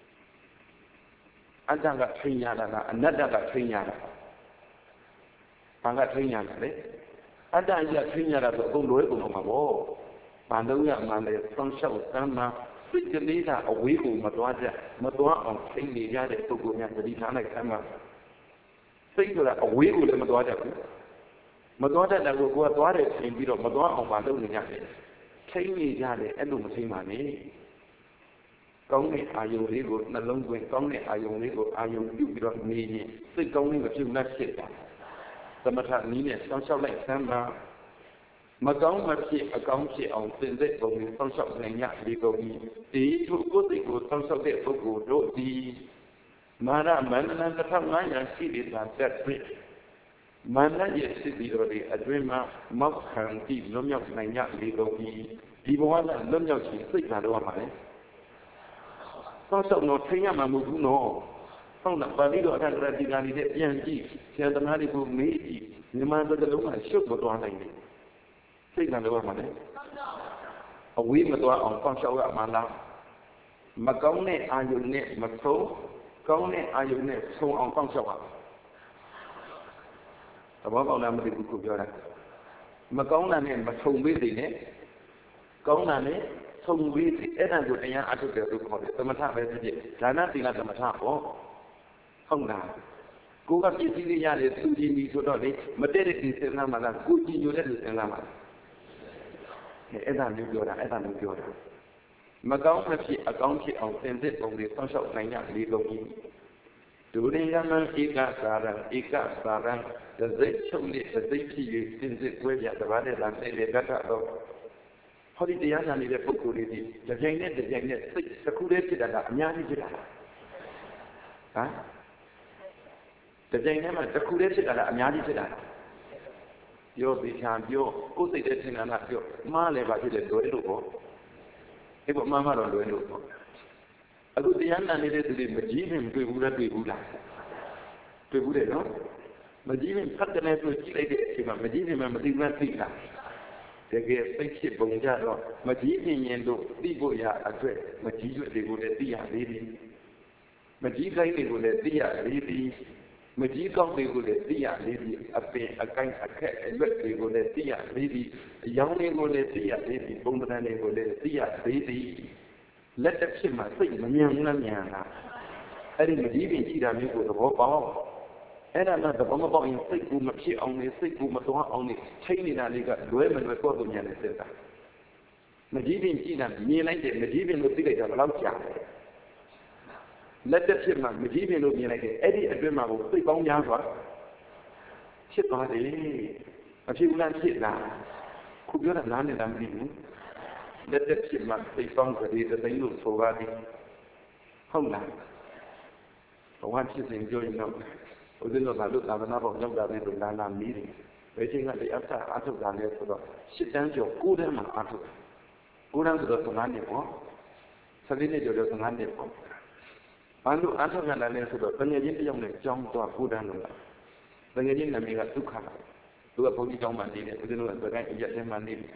အတ္တကထိန်းရတာလားအနတ္တကထိန်းရတာဘာကထိန်းရတာလဲအတ္တကြီးကထိန်းရတာဆိုအကုန်လွဲကုန်မှာပေါ့ဘာလို့ရမှလဲစောင့်ရှောက်သမ်းမှာစိတ်ကလေးကအဝေးကိုမသွားအောင်ထိန်းနေရတဲ့ပုဂ္ဂိုလ်များသတိထားလိုက်သမ်းမှာစိတ်ဆိုတာအဝေးကိုလည်းမသွားတတ်ဘူးမသွားတတ်တယ်ကိုကသွားတယ်ပြင်ပြီးတော့မသွားအောင်မလုပ်နေရတယ်ထိန်းနေရတယ်အဲ့လိုမထိန်းပါနဲ့ကောင်းတဲ့အာယုံလေးကိုနှလုံးသွင်းကောင်းတဲ့အာယုံလေးကိုအာယုံပြုပြီးတော့နေရင်စိတ်ကောင်းလေးမပြုတ်နှက်ဖြစ်တာသမထနည်းနဲ့စောင့်ရှောက်လိုက်သမ်းပါမကောင်းမဖြစ်အကောင်းဖြစ်အောင်သင်တဲ့ပုံကိုစောင့်ရှောက်နိုင်ရဒီကုန်ကြီးဒီထုကိုယ်စိတ်ကိုစောင့်ရှောက်တဲ့ပုဂ္ဂိုလ်တို့ဒီမာရမန္တနာ1500ရှိနေတာတက်ပြီးမန္တရဲ့ရှိပြီးတော့ဒီအတွင်းမှာမောက်ခံကြည့်လွတ်မြောက်နိုင်ရဒီကုန်ကြီးဒီဘဝကလွတ်မြောက်ခြင်းစိတ်ကတော့ပါလေစောင့်ရှောက်တော့ထိရမှာမဟုတ်ဘူးနော်ဟုတ်လားပါဠိတော်အထက်ကတိကာနေတဲ့ပြန်ကြည့်ဆရာသမားတွေကိုမေးကြည့်မြန်မာစကားလုံးကရှုပ်မသွားနိုင်ဘူးစိတ်ကတော့ပါလေအဝေးမသွားအောင်စောင့်ရှောက်ရမှာလားမကောင်းတဲ့အာယုန်နဲ့မဆုံးကောင်းတဲ့အာယုန်နဲ့ဆုံးအောင်စောင့်ရှောက်ရသဘောပေါက်လားမသိဘူးကိုပြောတာမကောင်းတာနဲ့မဆုံးပေးသေးနဲ့ကောင်းတာနဲ့ဆုံးပေးသေးအဲ့ဒါကိုတရားအထုတ်တယ်လို့ခေါ်တယ်သမထပဲဖြစ်ဖြစ်ဒါနသီလသမထပေါ့ဟုတ်လားကိုကပြည့်စည်ရရတယ်သူကြည့်ပြီဆိုတော့လေမတည့်တဲ့ဒီစဉ်းစားမှလားကိုကြည့်ညိုတဲ့လူစဉ်းစားမှလားအဲ့ဒါမျိုးပြောတာမကောင်းမဖြစ်အကောင်းဖြစ်အောင်သင်တဲ့ပုံတွေစောင့်ရှောက်နိုင်ရလေကုန်ပြီဒုရိယမံဧကသာရဧကသာရသစိတ်ချုပ်နဲ့သစိတ်ဖြစ်၍သင်စစ်ွဲပြတပါးတဲ့လာတဲ့ကတ္တတော့ဟောဒီတရားနာနေတဲ့ပုဂ္ဂိုလ်တွေဒီတစ်ကြိမ်နဲ့စိတ်တစ်ခုတည်းဖြစ်တာကအများကြီးဖြစ်တာဟမ်တစ်ကြိမ်နဲ့မှတစ်ခုတည်းဖြစ်တာကအများကြီးဖြစ်တာပြောပြီးချာပြောကိုယ်စိတ်တဲ့ထင်တာကပြောမှားလည်းပါဖြစ်တယ်လွယ်လို့ပေါ့အဲ့ပေါ်မှားတော့လွယ်လို့ပေါ့အခုတရားနာနေတဲ့သူတွေမကြီးပင်တွေ့ဘူးလားတွေ့ဘူးတယ်နော်မကြီးပင်ဖတ်တယ်ဆိုကြည့်လိုက်တဲ့အချိန်မှာမကြီးပင်မှမသိဘူးလားသိလားတကယ်စိတ်ဖြစ်ပုံကြတော့မကြီးပင်ရင်တို့သိဖို့ရအတွက်မကြီးရွက်တွေကိုလည်းသိရသေးတယ်မကြီးကိုင်းတွေကိုလည်းသိရသေးတယ်မကြီးကောင်းတွေကိုလည်းသိရသေးပြီအပင်အကိုင်းအခက်အရွက်တွေကိုလည်းသိရသေးပြီအယောင်တွေကိုလည်းသိရသေးပြီပုံသဏ္ဍာန်တွေကိုလည်းသိရသေးပြီလက်တစ်ဖြစ်မှစိတ်မမြန်ဘူးလားမြန်လားအဲ့ဒီမကြီးပင်ကြည့်တာမျိုးကိုသဘောပေါက်အဲ့ဒါကသဘောမပေါက်ရင်စိတ်ကိုမဖြစ်အောင်နေစိတ်ကိုမသွားအောင်နေချိန်နေတာလေးကလွဲမလွဲကိုယ့်ကိုမြန်နေစစ်တာမကြီးပင်ကြည့်တာမြင်လိုက်တယ်မကြီးပင်လို့သိလိုက်တာဘယ်လောက်ကြာလဲလက်တစ်ဖြစ်မှမကြီးပင်လို့မြင်လိုက်တယ်အဲ့ဒီအတွင်းမှာကိုစိတ်ပေါင်းများစွာဖြစ်သွားတယ်မဖြစ်ဘူးလားဖြစ်လားခုပြောတာနားနေတာမသိဘူးလက်တစ်ဖြစ်မှစိတ်ပေါင်းကြတဲ့သိန်းလို့ဆိုပါသည်ဟုတ်လားဘဝဖြစ်စဉ်ပြောရင်တော့ဥဒိနောကလို့သာသနာပေါ်ရောက်တာလည်းလို့လာမီးတယ်ဘယ်ချိန်ကတည်းကအထုတ်တာလဲဆိုတော့10တန်းကျော်9တန်းမှာအထုတ်9တန်းဆိုတော့15နှစ်ပေါ့7နှစ်ကျော်တော့15နှစ်ပေါ့ဘာလို့အထုတ်ရတာလဲဆိုတော့တငယ်ချင်းတယောက်နဲ့ကြောင်းသွား9တန်းလို့တငယ်ချင်းနာမည်ကဒုက္ခသူကဘုန်းကြီးကျောင်းမှာနေတယ်ဥဒိနောကစကိုင်းအရက်ထဲမှာနေတယ်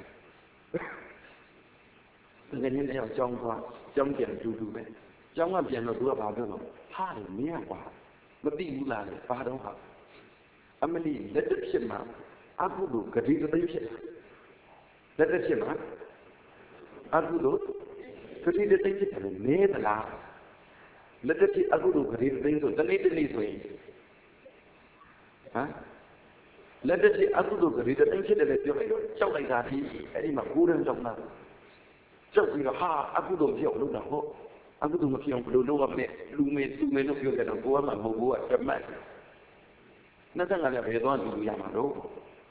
တကယ်ချင်းတယောက်ကြောင်းသွားကြောင်းပြန်တူပဲကြောင်းကပြန်တော့သူကဘာပြောတော့ဟာလေမင်းကွာမသိဘူးလားလေဘာတော့ဟာအမလီလက်တစ်ဖြစ်မှာအကုသိုလ်ဂတိတသိဖြစ်လက်တစ်ဖြစ်မှာအကုသိုလ်ဂတိတသိဖြစ်တယ်နေသလားလက်တစ်ဖြစ်အကုသိုလ်ဂတိတသိဆိုတနေ့ဆိုရင်ဟမ်လက်တစ်ဖြစ်အကုသိုလ်ဂတိတသိဖြစ်တယ်လေပြောလိုက်တော့ကြောက်လိုက်တာဒီအဲ့ဒီမှာကိုးတန်းကြောက်တာကြောက်ပြီးတော့ဟာအကုသိုလ်ပြောက်လို့တော့ဟုတ်အကုသိုလ်မဖြစ်အောင်ဘယ်လိုလုပ်ရမလဲလူမေလို့ပြောကြတော့ကိုယ်ကမှမဟုတ်ဘူးကဓမ္မဟ nothing like a don to Yamado.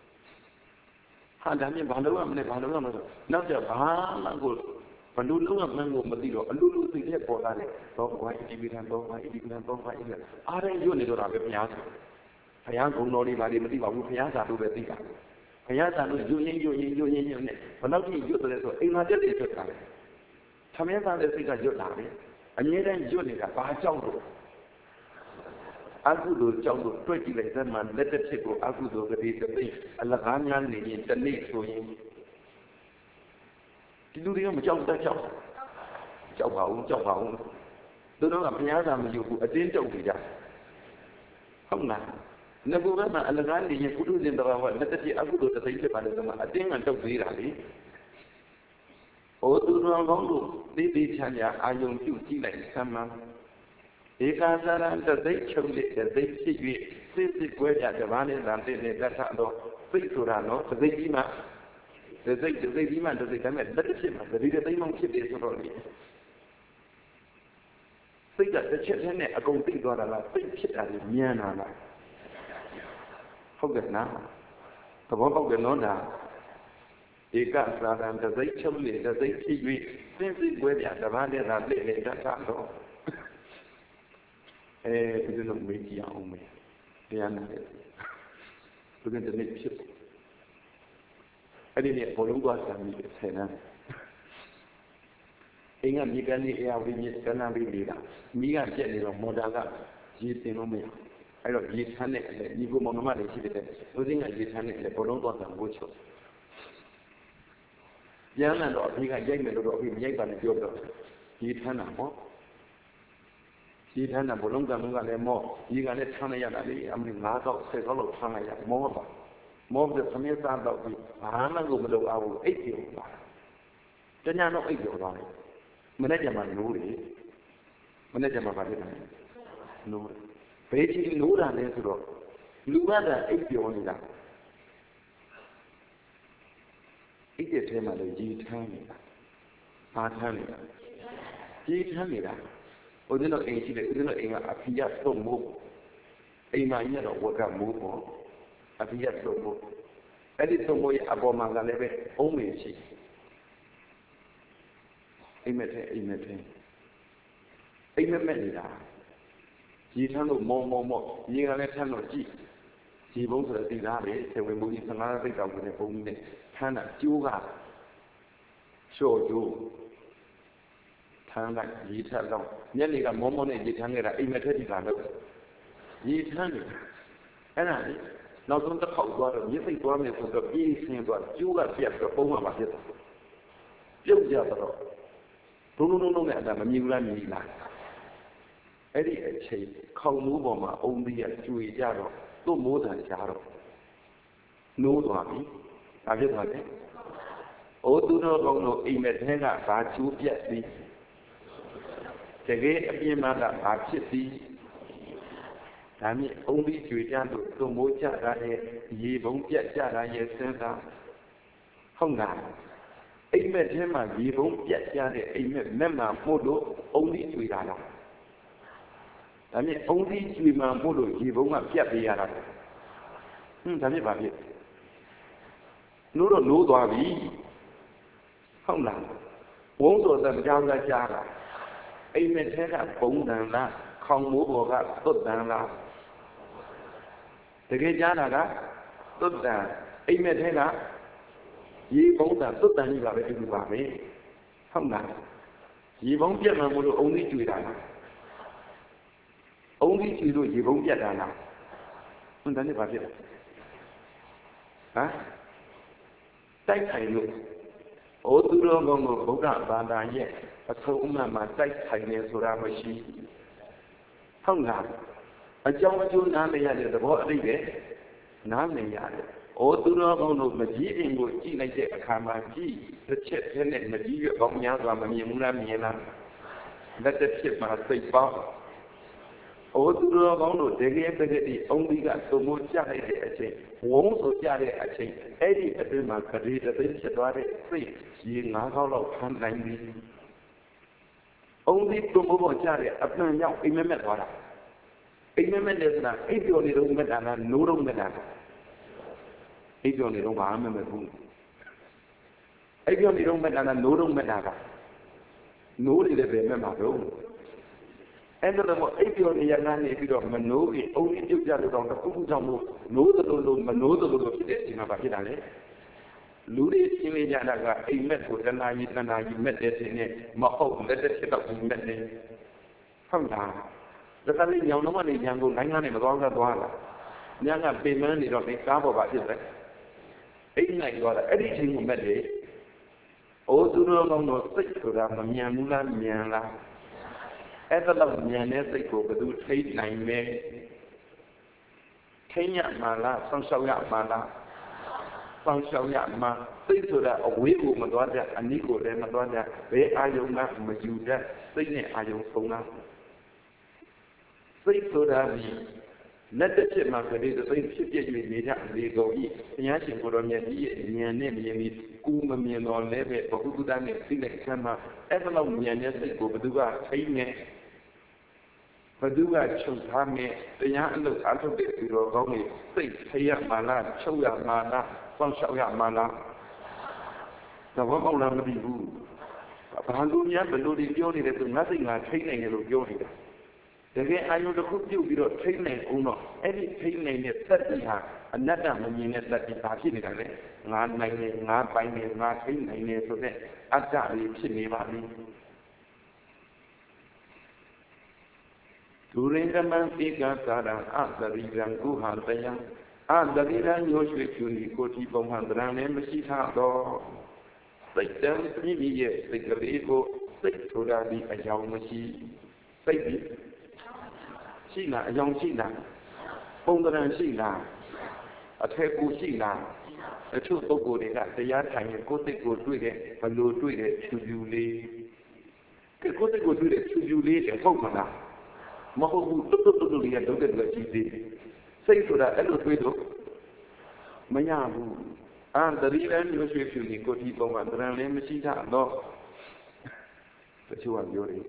Hadami Bando, not a Bahago, Pandulu, Mango, Madido, a Lulu, the airport, white dividend, white. Are you little of a piazza? Payango, no, anybody, Piazza to the Tika. Piazza, you, but not you, in my daily. Tamasa, the figure you love it, and yet you need a Bajango. Agudo Jango, pretty like that man, let the people Agudo the day, a Laganyan in the lake for him. Do you jump that job? Jump out. Don't know a piazza, you attend to me. How now? Never a Lagani, you put in the let the Agudo the same by a thing and talk really. Oh, do not go, Lady Chania, I don't do like someone. Ekazara the they chose it, the they see it, where at the running and then that Fiturano, the Zima, the Zima, the Zima, the Zima chip is already. Think that the children are going to think on a big chip at the Miana. How good now? The one of the Nona. Ekazara and the they chose it, the they see where at the running and then that. We don't make your own way. They are not. We're going to make ships. I didn't follow what I need to say now. In a Migani air, we need to be leader. Me and Jenny of Modaga, Gitimomia. I don't need Hanek, you go Monomani, losing a Gitanek, the Bolonga and Butcher. Yana or Niga Yagan or Yagan Yoga. Gitana more. He had a Bolonga more. You got a Tanayana, I mean, Nato says all of Tanaya, more of the Samisa about the Hanago below our 8 years. Then I know 8 years on it. Management Nuri, Management no. Beijing Nura Nesro. Luada 8 years on that. It is him at the G Tamina. Artamina. G Tamina. Odino age, a Pia so move. A man of work out move on. A Pia so move. And it's some way about Mangaleve, only she. Imate. Imate. Gitano more. You are a ton of G. He won't let the Gary, so we move another thing out with a boom. Hannah, Juga. Show you. Like ye tell them, nearly a moment in the Tangera imitated ye tell me. And I not on the hot water, you think one is the bees and what you got yet the home of it. You just no, madam, a new land me like. Eddie a shape, call move on my only a Jewish yarrow, no more than yarrow. No, Tommy, have you done it? Oh, do not know, imitate that you yet be. The gate appear mother are chitty. I mean, only to Jando, so mocha, ye won't get Jada, yes, center. How now? I met him, ye won't get Jada, I met Memma Modo, only to Yada. I mean, only to my Modo, ye won't get the Yada. Tell me about it. No, do I be? How now? Won't of them down like Jada. Amen. Thế là cũng đàn là không muốn buộc là tốt đàn là thì cái giá là đó tốt đàn amen thế là chỉ bóng đàn tốt đàn như vậy thì được vào đấy không đàn chỉ bóng biết mà một ông đi chửi đàn ông đi chửi rồi chỉ bóng biết đàn nào không đánh được vào biết hả tay thầy luôn ô tôi đâu có một bóng đàn bàn đàn nhẹ a so mà tay thầy này số ra mà xí không làm ở trong cái chỗ nam này là được bỏ đi đấy nam này là ô tôi nó không được mà chỉ đi ngồi chỉ này sẽ làm mà chỉ rất chết thế này mà chỉ việc bóng nhá và mà nhiều muốn làm rất chết mà xây bao ô tôi nó không được thế cái gì ông đi gặp tôi muốn cha này để chơi uống số cha để chơi ấy đi cái mà cái gì là tới chết đó đấy chỉ ngã khao lẩu than đánh đi ông đi tôi muốn bỏ cha để ấp nhau im mẹ đó là အိမ်မက်နဲ့ဆိုတာအိပ်ပျော်နေတော့မက်တာလားနိုးတော့မက်တာအိပ်ပျော်နေတော့ဘာမှမမက်ဘူးအိပ်ပျော်နေတော့မက်တာလားနိုးတော့မက်တာကနိုးနေတယ်ပဲမက်မှာတော့အဲ့တော့အိပ်ပျော်နေရကနေပြီးတော့မနိုးပြီးအုံးပြုတ်ကြလို့တော့တစ်ခုခုကြောင့်မို့နိုးသလိုလိုမနိုးသလိုလိုဖြစ်တဲ့အချိန်မှာဘာဖြစ်တာလဲလူတွေရှင်းနေကြတာကအိမ်မက်ကိုတဏှာကြီးမက်တဲ့တဲ့နဲ့မဟုတ်လက်တစ်ချက်တော့မက်နေဟုတ်လားဒါကလေးညောင်တော့ကနေညံကိုနိုင်ငံနဲ့မသွားသွားလာညံကပင်မနေတော့ဒီကားပေါ်ပါဖြစ်တယ်အိမ်နိုင်သွားတာအဲ့ဒီအချိန်ကိုမက်တယ်အိုးသူတို့ကောင်းတော့စိတ်ဆိုတာမမြန်ဘူးလားမြန်လားအဲ့ဒါတော့မြန်တဲ့စိတ်ကိုဘယ်သူထိနိုင်လဲထိညမှာလားဆောင်းရှောက်ရမှာလားဆောင်းရှောက်ရမှာစိတ်ဆိုတာအဝေးကိုမသွားတဲ့အနီးကိုလည်းမသွားတဲ့ဘယ်အာယုံမှမယူတတ်စိတ်နဲ့အာယုံဆုံးလားစိတ်ဆိုတာဒီလက်တစ်ချက်မှာကလေးစိတ်ဖြစ်ပြည့်၍နေကြလေကုန်ဤဘုရားရှင်ကိုတော်မြတ်ကြီးရဲ့ဉာဏ်နဲ့မြင်ပြီးကူမမြင်တော်လည်းပဲဘုဟုတ္တနဲ့သိတဲ့အခါမှာအဲ့ဒါလောက်ဉာဏ်နဲ့စိတ်ကိုဘယ်သူကထိနေဘယ်သူကချုပ်ထားမယ်တရားအလုပ်အားထုတ်တဲ့သူတော်ကောင်းတွေစိတ်ထိရမှာလားချုပ်ရမှာလားစောင့်ရှောက်ရမှာလားသဘောပေါက်လားမသိဘူးဘာလို့များဘယ်လိုဒီပြောနေတယ်ဆိုငါစိတ်ငါထိနိုင်တယ်လို့ပြောနေတာတကယ်အာယုတစ်ခုပြုတ်ပြီးတော့ထိနိုင်အောင်တော့အဲ့ဒီထိနိုင်တဲ့သတ္တိဟာအနတ္တမမြင်တဲ့သတ္တိဘာဖြစ်နေတာလဲငါနိုင်တယ်ငါပိုင်တယ်ငါထိနိုင်တယ်ဆိုတဲ့အတ္တလေးဖြစ်နေပါလိမ့်ဒုရိကမံဧကသာရအသရိရံကုဟံတယံအသရိရံညိုရွှေဖြူဒီကိုတိပုံဟံတရံလည်းမရှိထတော့စိတ်တံပြည့်ပြည့်ရဲ့စိတ်ကလေးကိုစိတ်ထိုတာဒီအကြောင်းမရှိစိတ်ပြီးရှိလားအကြောင်းရှိလားပုံတရံရှိလားအထက်ကိုရှိလားအချို့ပုဂ္ဂိုလ်တွေကတရားထိုင်ရင်ကိုယ်စိတ်ကိုတွေ့တယ်ဘလို့တွေ့တယ်ဖြူဖြူလေးကိုယ်စိတ်ကိုတွေ့တယ်ဖြူဖြူလေးတယ်ဟုတ်မလားမဟုတ်ဘူးတွတ်လေးရတော့တဲ့ကြည့်သေးစိတ်ဆိုတာအဲ့လိုတွေ့တော့မရဘူးအာတတိယမျိုးရွှေဖြူဒီကိုတိပုံကတရံလည်းမရှိတာတော့တချို့ကပြောတယ်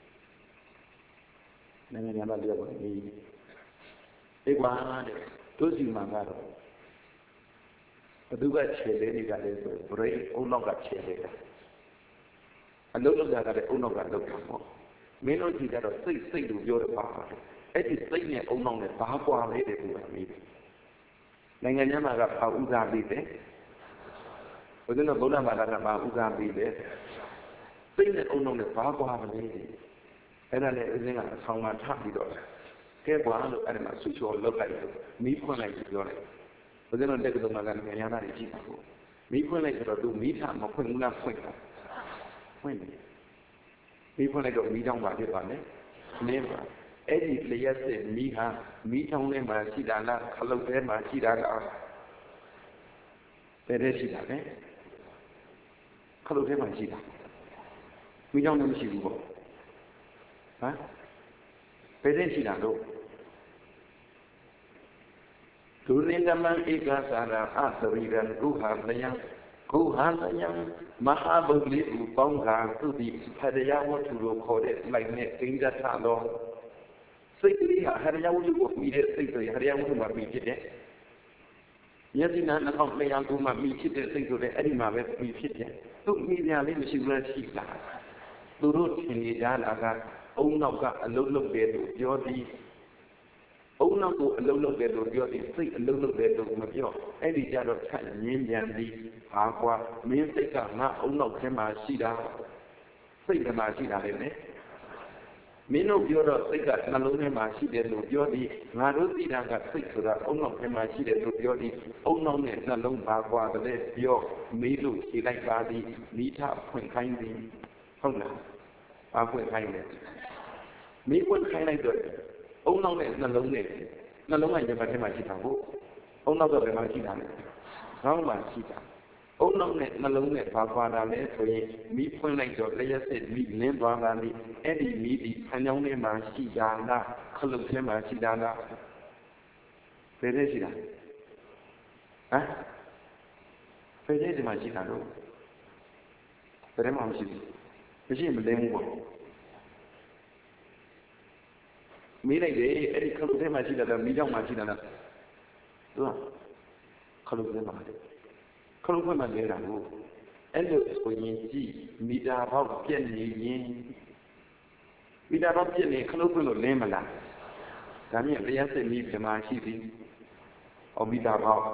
နိုင်ငံခြားသားပြောတယ်အေးကွာတဲ့တို့စီမှာကတော့ဘသူကခြေလေးတွေကလည်းဆိုဘရိတ်အုံနောက်ကခြေလေးတာအလုံးလုံးကလည်းအုံနောက်ကလောက်တာပေါ့မင်းတို့ကြည့်ကြတော့စိတ်လို့ပြောတယ်ပါအဲ့ဒီစိတ်နဲ့အုံနောက်နဲ့ဘာကွာလဲတဲ့သူကမေးတယ်နိုင်ငံခြားမှာကဘာဥစားပေးတယ်ဘုရားဗုဒ္ဓဘာသာကဘာဥစားပေးတယ်စိတ်နဲ့အုံနောက်နဲ့ဘာကွာမလဲအဲ့ဒါနဲ့ဦးဇင်းကအဆောင်မှာထပြီးတော့ကဲကွာလို့အဲ့ဒီမှာဆွချော်လောက်လိုက်လို့မီးဖွင့်လိုက်ပြီးပြောလိုက်ဘုရားတို့တက်ကတော်မှာကနိုင်ငံသားတွေကြည့်ပါဦးမီးဖွင့်လိုက်ဆိုတော့သူမီးထမဖွင့်ဘူးလားဖွင့်တယ်ဖွင့်တယ်မီးဖွင့်လိုက်တော့မီးတောင်းပါဖြစ်ပါနဲ့နင်းပါအဲ့ဒီလျှက်စစ်မီးဟာမီးတောင်းထဲမှာရှိတာလားခလုတ်ထဲမှာရှိတာလားဘယ်ထဲရှိတာလဲခလုတ်ထဲမှာရှိတာမီးတောင်းလည်းမရှိဘူးပေါ့ဟမ်ဘယ်ထဲရှိတာတော့ဒုရိန္ဒမံဧကသာရအသရိရံကုဟာလယံကုဟာလယံမဟာဗုဒ္ဓလေးကိုပေါင်းကာသူဒီဖရယဝတ္ထုကိုခေါ်တဲ့လိုက်နဲ့ကိန်းတတ်တော့စိတ်ကလေးဟာဟရယဝတ္ထုကိုပြီးတဲ့စိတ်တွေဟရယဝတ္ထုမှာပြီးဖြစ်တယ်။ယသိနာနှောင်းလျံကူမှာပြီးဖြစ်တဲ့စိတ်ဆိုတဲ့အဲ့ဒီမှာပဲပြီးဖြစ်တယ်။သူ့မိညာလေးမရှိဘူးလားရှိလား။သူတို့ထင်နေကြတာကအုံနောက်ကအလုံးလုံးတယ်လို့ပြောပြီးအုံနောက်ကိုအလုံးလုံးတယ်လို့ပြောပြီးစိတ်အလုံးလုံးတယ်လို့မပြောအဲ့ဒီကြတော့ထပ်ငင်းပြန်ပြီးဟာကွာမင်းစိတ်ကငါအုံနောက်ထဲမှာရှိတာစိတ်ထဲမှာရှိတာလေမင်းတို့ပြောတော့စိတ်ကနှလုံးထဲမှာရှိတယ်လို့ပြောပြီးငါတို့သိတာကစိတ်ဆိုတာအုံနောက်ထဲမှာရှိတယ်လို့ပြောပြီးအုံနောက်နဲ့နှလုံးပါကွာတဲ့ပြောမေးလို့ခြေလိုက်ပါသည်မိထဖွင့်ခိုင်းသည်ဟုတ်လားပါဖွင့်ခိုင်းတယ်မိဖွင့်ခိုင်းလိုက်တော့အုံနောက်နဲ့နှလုံးနဲ့နှလုံးကညဘက်ထဲမှာရှိတာဟုတ်အုံနောက်တော့ဘယ်မှာရှိတာလဲခေါင်းမှာရှိတာအုံနောက်နဲ့နှလုံးနဲ့ဘာကွာတာလဲဆိုရင်မိဖွင့်လိုက်တော့လျှက်စစ်မိလင်းသွားတာလေအဲ့ဒီမိဒီဆန်းချောင်းထဲမှာရှိတာလားခလုတ်ထဲမှာရှိတာလားဘယ်ထဲရှိတာဟမ်ဘယ်ထဲမှာရှိတာတော့ဘယ်ထဲမှာမရှိဘူးမရှိမလင်းဘူးပေါ့မေးလိုက်တယ်အဲ့ဒီခလုတ်ထဲမှာရှိတာမီးကြောင်မှရှိတာလားသူကခလုတ်ထဲမှာခလုတ်ထဲမှာလဲတာကိုအဲ့လိုဆိုရင်ကြည့်မီတာပေါက်ပြက်နေရင်မီတာပေါက်ပြက်နေခလုတ်ခွင့်လို့လင်းမလားဒါမြင်လျှက်စစ်မီးပြမရှိသည်အော်မီတာပေါက်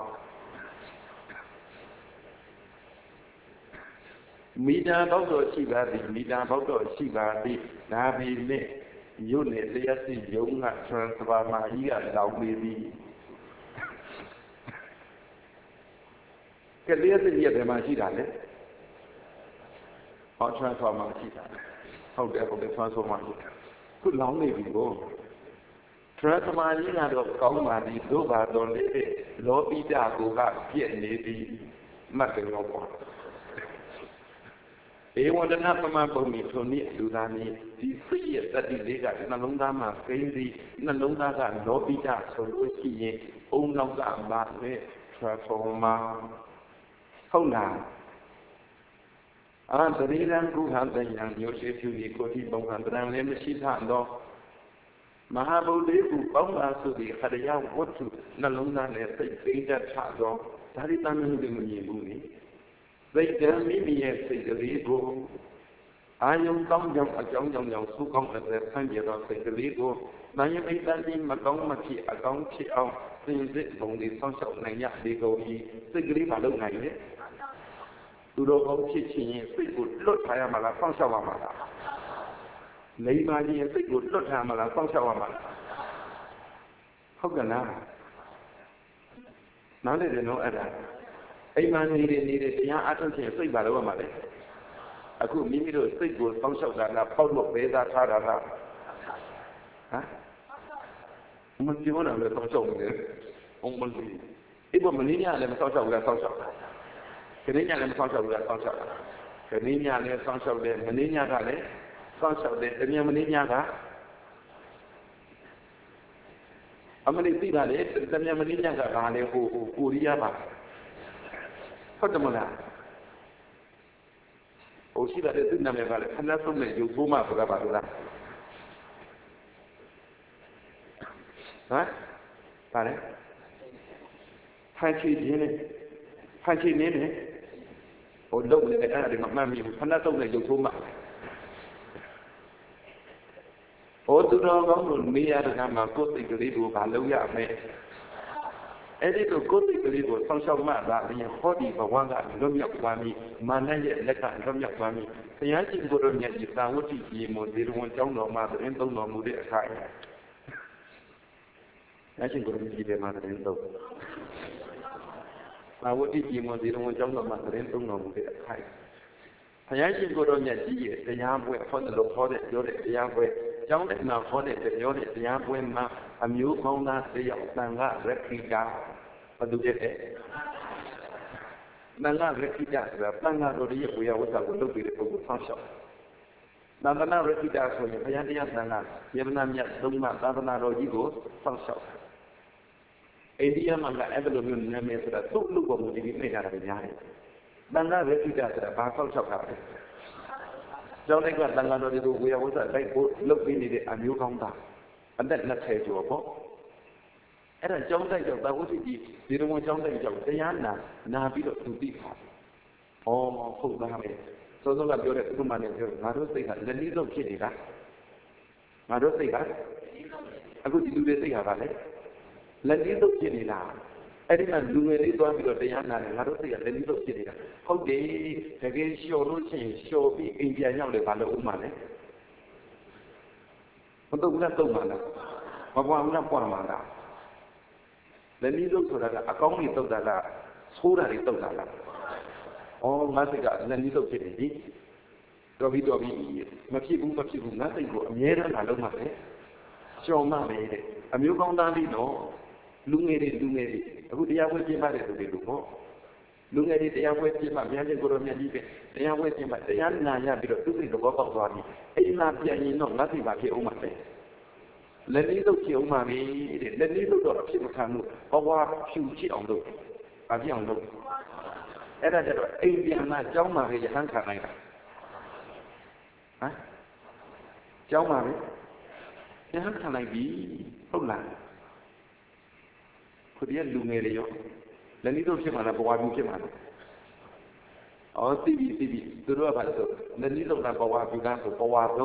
မီတာပေါက်တော့ရှိပါသည်မီတာပေါက်တော့ရှိပါသည်ဒါပေမဲ့မြို့နယ်လျှက်စစ်ရုံးက transformer ကြီးကလောင်နေသည်ကလျှက်စစ်ကြီးကဘယ်မှာရှိတာလဲဟော transformer ရှိတာဟုတ်တယ် transformer ရှိတာခုလောင်နေပြီကို transformer ကြီးကတော့ကောင်းပါသည်တို့ပါတော့လေလောပိတကိုကပြည့်နေသည်မှတ်တယ်တော့ပေါ့ဧဝဒနာပမပုံမီထုံနည်းလူသားနည်းဒီစိတ်ရဲ့တတိလေးကနှလုံးသားမှာကိန်းပြီးနှလုံးသားကလောပိတဆိုလို့ရှိရင်အုံနောက်ကပါပဲ transformer ဟုတ်လားအာသတိရန်ကုဟံတယံမျိုးရှိဖြူဒီကိုတိပုံဟံတရံလည်းမရှိထတော့မဟာဗုဒ္ဓေကူပေါင်းပါဆိုပြီးခရယဝတ္ထုနှလုံးသားနဲ့စိတ်သိတတ်ထတော့ဒါရိတမင်းတို့မမြင်ဘူးလေစိတ်တမ်းမိမိရဲ့စိတ်ကလေးကိုအာယုံကောင်းကြောင့်အကြောင်းကြောင့်သုကောင်းတဲ့ဆန့်ကျင်သောစိတ်ကလေးကိုနာယမိတ်တန်ဒီမကောင်းမဖြစ်အကောင်းဖြစ်အောင်သင်စစ်ဘုံလေးဆောင်းလျှောက်နိုင်ရဒီကုန်ဤစိတ်ကလေးမလုပ်နိုင်လေသူတို့ကောင်းဖြစ်ခြင်းရင်စိတ်ကိုလွတ်ထားရမှာလားဆောင်းလျှောက်ရမှာလားလိမ္မာကြီးရဲ့စိတ်ကိုလွတ်ထားမှာလားဆောင်းလျှောက်ရမှာလားဟုတ်ကဲ့လားနားလည်တယ်နော်အဲ့ဒါအိမ်မှာနေတဲ့တရားအထုတ်ခြင်းစိတ်ပါလို့ရမှာလေအခုမိမိတို့စိတ်ကိုစောင့်ရှောက်တာကပေါက်လို့ပဲသားထားတာကဟမ်မပြောတော့လည်းစောင့်ရှောက်နေတယ်ဘုံမလို့ဒီဘမင်းညာလည်းမစောင့်ရှောက်ဘူးလားစောင့်ရှောက်တာခရင်းညာလည်းမစောင့်ရှောက်ဘူးလားစောင့်ရှောက်တာခရင်းညာလည်းစောင့်ရှောက်တယ်မင်းညာကလည်းစောင့်ရှောက်တယ်တမန်မင်းညာကအမလေးသိတာလေတမန်မင်းညာကဘာလဲဟိုကိုရီးယားပါဟုတ်တယ်မလားဟိုရှိတဲ့သူနာမည်ကလည်းခဏဆုံးနဲ့ယူဖို့မှဆိုတာပါလို့လားဟမ်ပါလေဖိုင်ချီခြင်းနဲ့ဖိုင်ချီနေတယ်ဟိုလုံးနေတဲ့အဲ့ဒါတွေမှမှတ်မိဘူးခဏဆုံးနဲ့ယူဖို့မှဟိုသူတော်ကောင်းတို့မေးရတဲ့ကမှာကိုယ်စိတ်ကလေးကိုဘာလုပ်ရမလဲအဲ့ဒီကိုယ်စိတ်ကလေးကိုဆောင်းရှောက်မှသာအရင်ဟောဒီဘဝကလွတ်မြောက်သွားပြီမာနရဲ့လက်ကလွတ်မြောက်သွားပြီဘုရားရှင်ကိုယ်တော်မြတ်ကြီးသာဝတိကြီးမို့ဒီလိုဝန်ကျောင်းတော်မှာသတင်းသုံးတော်မူတဲ့အခါဘုရားရှင်ကိုယ်တော်မြတ်ကြီးတွေမှာသတင်းသုံးသာဝတိကြီးမို့ဒီလိုဝန်ကျောင်းတော်မှာသတင်းသုံးတော်မူတဲ့အခါဘုရားရှင်ကိုယ်တော်မြတ်ကြီးရဲ့တရားပွဲဟောတယ်လို့ဟောတဲ့ပြောတဲ့တရားပွဲကျောင်းတဲ့မှာဟောတဲ့ပြောတဲ့တရားပွဲမှာအမျိုးကောင်းသားတယောက်တန်ခါရခိတာဘာလို့လဲတန်ခါရခိတာဆိုတာတန်ခါတော်ရဲ့ဝေယဝတ္တကိုလုပ်ပြီးတဲ့ပုဂ္ဂိုလ်ဆောင်းလျှောက်တန်ခါရခိတာဆိုရင်ဘုရားတရားတန်ခါယေရနာမြတ်သုံးပါးသာသနာတော်ကြီးကိုဆောင်းလျှောက်အိန္ဒိယမှာကအဲ့လိုမျိုးနာမည်ဆိုတာသူ့လူပေါ်မူတည်ပြီးနေတာပဲများတယ်တန်ခါရခိတာဆိုတာဘာဆောက်လျှောက်တာလဲကျောင်းလိုက်ကတန်ခါတော်တွေကိုဝေယဝတ္တလိုက်ကိုလုပ်ပြီးနေတဲ့အမျိုးကောင်းသားအသက်20ကျော်ပေါ့အဲ့ဒါကျောင်းတိုက်တော့တာဝတိကြီးဒီလိုမျိုးကျောင်းတိုက်ကြောင့်တရားနာပြီးတော့သူသိပါဩဟုတ်သားပဲစောစောကပြောတဲ့ဥပမာနဲ့ပြောငါတို့စိတ်ကလက်နည်းဆုံးဖြစ်နေတာငါတို့စိတ်ကအခုဒီလူတွေစိတ်ဟာဗာလေလက်နည်းဆုံးဖြစ်နေတာအဲ့ဒီမှာလူငယ်လေးသွားပြီးတော့တရားနာတယ်ငါတို့စိတ်ကလက်နည်းဆုံးဖြစ်နေတာဟုတ်တယ်တကယ်လျှော်လို့ရှိရင်လျှော်ပြီးအိမ်ပြန်ရောက်လေဘာလို့ဥမာလဲမတော့ဘူးလားတော့မှာလားမပွားဘူးလားပွားမှာလားလက်နည်းဆုံးဆိုတာကအကောင်းကြီးတုတ်တာလားဆိုးတာတွေတုတ်တာလားဩငါစိတ်ကလက်နည်းဆုံးဖြစ်နေပြီတော်ပြီမဖြစ်ဘူးငါစိတ်ကိုအမြဲတမ်းလာလုံးမှာပဲရှောင်မှပဲတဲ့အမျိုးကောင်းသားလေးတော့လူငယ်တွေအခုတရားပွဲကျင်းပတဲ့သူတွေလို့ပေါ့လူငယ်တွေတရားပွဲကျင်းပမြန်ချင်းကိုရောမြတ်ကြီးပဲတရားပွဲကျင်းပတရားနာရပြီးတော့သူစိတ်တော့ပေါက်သွားပြီအိမ်မှာပြန်ရင်တော့ငါစိတ်ပါဖြစ်အောင်ပါပဲလက်နည်းလုပ်ဖြစ်အောင်ပါပဲတဲ့လက်နည်းလုပ်တော့အဖြစ်မခံလို့ဘဝဖြူချစ်အောင်လုပ်ဘာဖြစ်အောင်လုပ်အဲ့ဒါကြတော့အိမ်ပြန်မှာကျောင်းမှာပဲရဟန်းခံနိုင်တာဟမ်ကျောင်းမှာပဲ Jangan kan lagi, pulang. Kemudian lu ngeri yo. Dan itu macam mana bawa macam mana? Oh, TV. Dulu apa tu? Dan itu nak bawa juga bawa tu.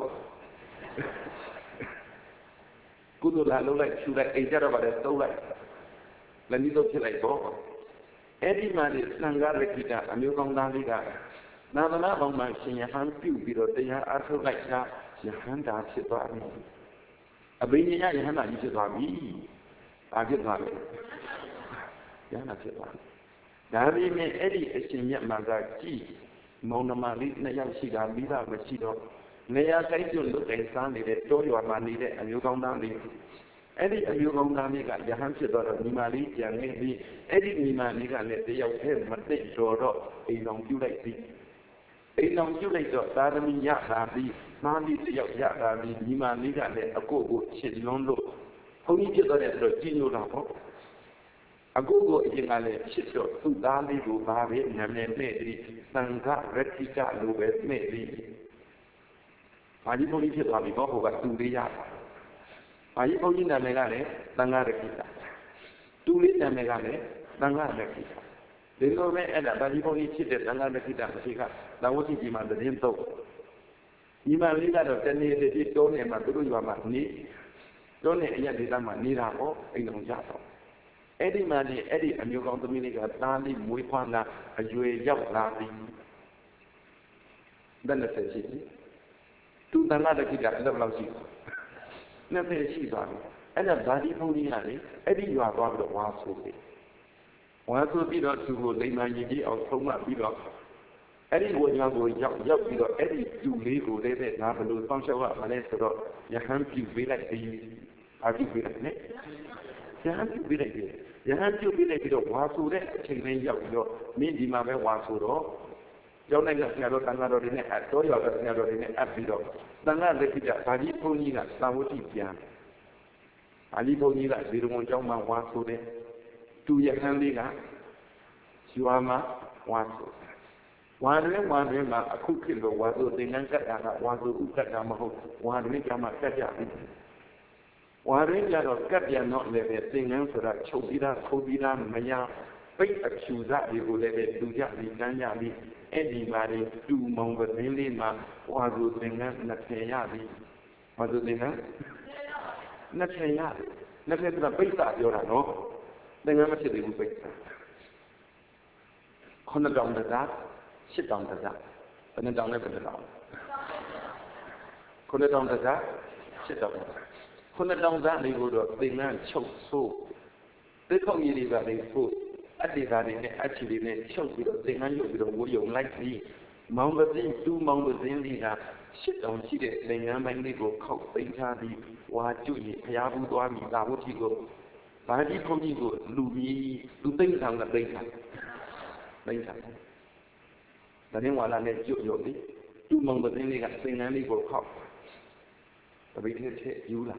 Kudu lalu lagi sudah ejar apa tu lagi. Dan itu celai bawa. Edi mana nanggar kita, ambil kongdang kita. Nama bang macam yang piu biro dia asal lagi yang dah siapa ni. Abisnya yang nak siapa ni? Agak mana? Yang nak siapa? Dari ni edi esnya magaji. Mau nama ni yang siapa bila bersido. Naya saya tu insan ni deh, tu yang mana ni deh, ambil kongdang ni. Edi ambil kongdang ni kan, yang siapa ni mali yang ni, edi ni mali kan ni dia yang mati jorok, inong tu lagi. Inong tu lagi tu, tapi ni ya hari, mali dia ya hari, ni mali kan ni, aku cedilong lo. Kau ni dia tu jinju lah, aku jangan ni cedok tu dali tu bahagia, namanya ni sangka retika lu ni. Aji pun ni cedok ni, kau buat tu dia. Aji pun ni namanya ni, tangga retika. Tulis namanya ni, tangga retika. Dulu ni ada bagi pun ni cedok tangga retika mereka. Lalu si jimat dia tu. Jimat ni ada jenis dia tu ni macam tu juga macam ni. Tu ni yang kita macam ni lah, inong jatuh. Edi mana edi ambil kau tu ni kan tali mui pun lah, jual jauh lagi. Dan nasi sih. Tu tangga retika ada belau sih. Nasi sih tu. Ada bagi pun ni hari, edi juga bawa wasu. Wasu bila tu lima jadi atau semua bila. Edi wajah jauh bila edi juli deh nak perlu fungsi awak mana sebab yang piu bila di, abi bila ni. Yang bila di. Yang bila di wasu deh, cengeng jauh bila. Ni di mana wasu doh. Jauh ni kalau tangga dor ini, atau jauh tangga dor ini bila. Tangga retika bagi pun ni lah, tahu tiada. Ali pun ni lah, di rumah jauh mah wasu deh. Tu yang ni lah, siapa mah wasu. Waru mah aku kilo waru dengan kata waru ukat nama waru ni kama kerja ni. Waru jadi kerja nak lepas dengan surat cobira maya baik aksuza di boleh tujuh di nanya di edi mari tu mau berdiri mah waru dengan nasenya di waru dengan nasenya tu baik tak joran no dengan macam itu baik. Kena dong dah. Sit down saja. Kena down ni betul down. Kena down saja. Sit down. Kena down saja ni guru dengan cok so. Tekong ini bagi so. Adi bagi ni, adi ni cok guru dengan guru guru lagi. Mau berdiri tu mau berdiri lah. Sit down sini dengan mana guru kau tinggal di wajib ni. Payah buat mi tahu tigo. Bagi kau ni guru lu tinggal lah tinggal. Dari mana ni jauh ni, tu mengberni ni kan dengan ni berkau. Tapi dia cek jualan.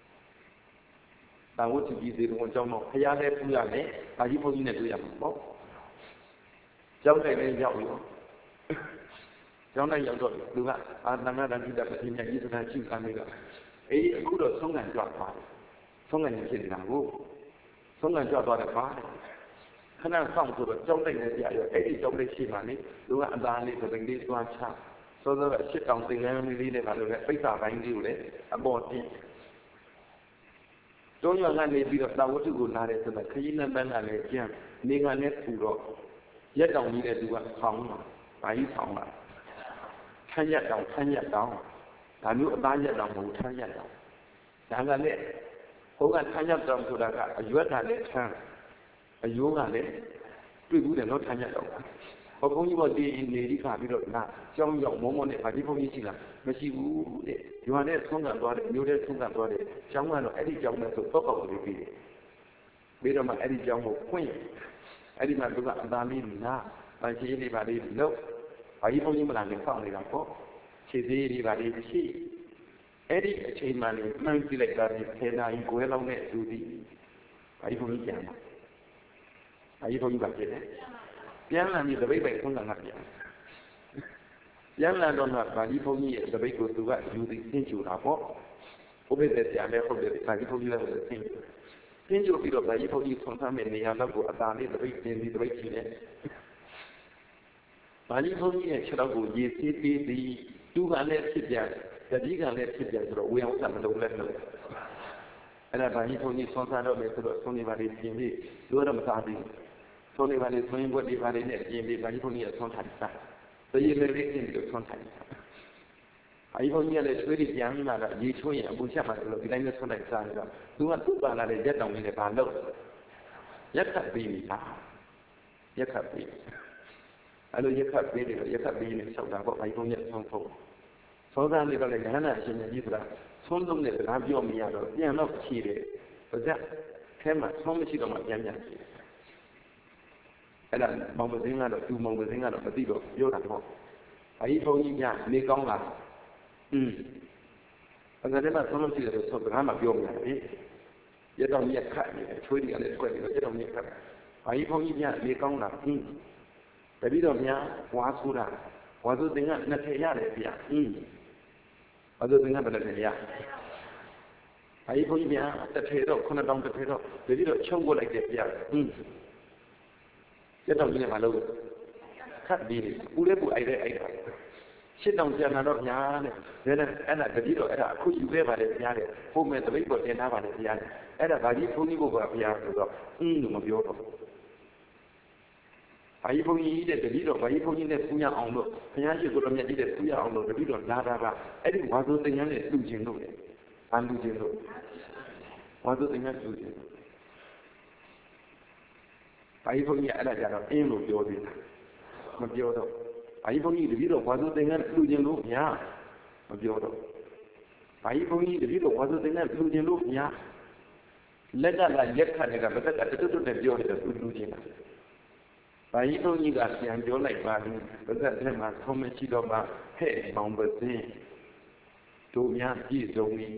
Tahu segi di rumah jauh mau, payah dia punya ni, lagi pun ini tu yang mau. Jauh ni jauh. Jauh ni jauh tu, lupa. Nanga dan kita bertanya itu dah cinta mereka. Aku dah songan jual apa? Songan yang sini aku. Songan jual apa? Karena sang tu jauh ni dia ada, jauh ni si mana ni, dua anda ni sedang di tuan cak, so that si kang tinggal ni ni kalau ni, payah bayi ni le, abot ni. Jauh yang ni bila tahu tu guna ni tu, kerana mana ni dia, ni kan ni pura, ya jauh ni le dua sang, bayi sang lah, tanya jauh, lalu tanya jauh, tanya jauh, jangan ni, orang tanya jauh tu dah, ayat ni sang. Ayu kan le, tu guna lo tanya jauh. Kalau ni buat di ni kami lo na, jauh jauh momo ni, pagi pagi sila, mesti u le, jual le sungai tuar, jual le sungai tuar le, jauh mana, edi jauh mana tu, apa kau boleh beda mana edi jauh kuih, edi mana tu kan anda ni na, macam ini balik lo, pagi pagi mana ni kau ni apa, ciri ni balik si, edi ciri mana, mana tu lagi dari kena ibu lo ni tu di, pagi pagi jangan. Ayo kau juga je. Jangan ni lebih baik pun jangan dia. Jangan dona bagi kau ni lebih kau tu kan judi ni judi apa? Obede ya le hobe bagi poni la hobe tin jo biro bagi poni sonsa me ne ya la ko atani de bai tin di bai chi ne bagi poni ye chira ko ye si pi di tu ga le phit pya da ji ga le phit pya so ro we ang sa ma lo le loအဲ့ဒါဘာကြီးဘုန်းကြီးဆွမ်းစားတော့မယ်ဆိုတော့ဆုံးနေပါလေပြင်ပြီးတို့တော့မစားသေးဘူးဆုံးနေပါလေဆွမ်းရင်ဘွက်ဒီပါလေနဲ့ပြင်ပြီးဘာကြီးဘုန်းကြီးကဆွမ်းထားတယ်စားတရေလေးလေးပြင်ပြီးတော့ဆွမ်းထားတယ်ဘာကြီးဘုန်းကြီးကလည်းချွေးပြီးပြန်လာတော့ရေချိုးရင်အပူချက်မှဆိုလို့ဒီတိုင်းနဲ့ဆွမ်းလိုက်စားနေတော့သူကသူ့ပါလာတဲ့ရက်တောင်လေးနဲ့ဘာလုပ်ရက်ခတ်ပြီးပြီလားရက်ခတ်ပြီးအဲ့လိုရက်ခတ်ပြီးတယ်ရက်ခတ်ပြီးနေလျှောက်တာပေါ့ဘာကြီးဘုန်းကြီးဆွမ်းဖို့သောသားလေးကလည်းဉာဏ်နဲ့အရှင်ကြီးဆိုတာဆုံးလုံးနဲ့စကားပြောမရတော့ပြန်တော့ဖြေတယ်ဘာကြခဲမှာဆုံးမရှိတော့မှပြန်ဖြေအဲ့ဒါမောင်မစင်းကတော့သူမောင်မစင်းကတော့မသိတော့ပြောတာပေါ့အကြီးဘုန်းကြီးကနေကောင်းလားအဲ့ဒါတည်းမှာဆုံးမရှိတယ်ဆိုစကားမှပြောမရတယ်ရတော့မြက်ခတ်နေတယ်ချွေးတွေကလည်းဆွဲနေတော့ရတော့မြက်ခတ်အကြီးဘုန်းကြီးကနေကောင်းလားတပည့်တော်များဝါဆိုးတာဝါဆိုးတင်ကနှစ်ထည့်ရတယ်ဗျာဘာလို့သင်္ကန်းဘယ်နဲ့လဲ။အဲဒီဘုန်းကြီးများတစ်ထေတော့9000တစ်ထေတော့ဒီလိုချုံပို့လိုက်တယ်ပြ။ရက်တော့ဒီနေ့မလုပ်ဘူး။ခတ်ပြီးဦးလေးပူအိုက်တဲ့အိုက်တာ။8000ကျန်တော့ညာနဲ့။ဒါနဲ့အဲ့ဒါတတိတော့အဲ့ဒါအခုယူခဲ့ပါလေဗျာတဲ့။ပုံမဲ့တပိတ်ပေါ်တင်ထားပါလေဗျာတဲ့။အဲ့ဒါဗာကြီးဘုန်းကြီးကိုပါဗျာဆိုတော့လို့မပြောတော့ဘူး။ဘာကြီးဘုန်းကြီးတဲ့တတိတော့ဘာကြီးဘုန်းကြီးနဲ့ပူရအောင်လို့ဘုရားရှိခိုးတော်မြတ်ကြီးတဲ့ပူရအောင်လို့တတိတော့လာတာကအဲ့ဒီဝါဆိုသင်္ကန်းနဲ့လူချင်းလို့လေ။ဘာလူချင်းလို့ဝါဆိုသင်္ကန်းလူချင်းလို့ဘာကြီးဘုန်းကြီးအဲ့ဒါကြတော့အင်းလို့ပြောသေးတယ်။မပြောတော့ဘာကြီးဘုန်းကြီးတတိတော့ဝါဆိုသင်္ကန်းလူချင်းလို့ညာမပြောတော့ဘာကြီးဘုန်းကြီးတတိတော့ဝါဆိုသင်္ကန်းလူချင်းလို့ညာလက်ကလာရက်ခတ်နေတာမသက်ကတွတ်တွတ်နဲ့ပြောနေတာလူချင်းတာဘာကြီးဘုန်းကြီးကပြန်ပြောလိုက်ပါလို့ပါဇက်ထဲမှာဆုံးမရှိတော့မှဟဲ့မောင်ပစင်းတို့များပြည့်စုံပြီ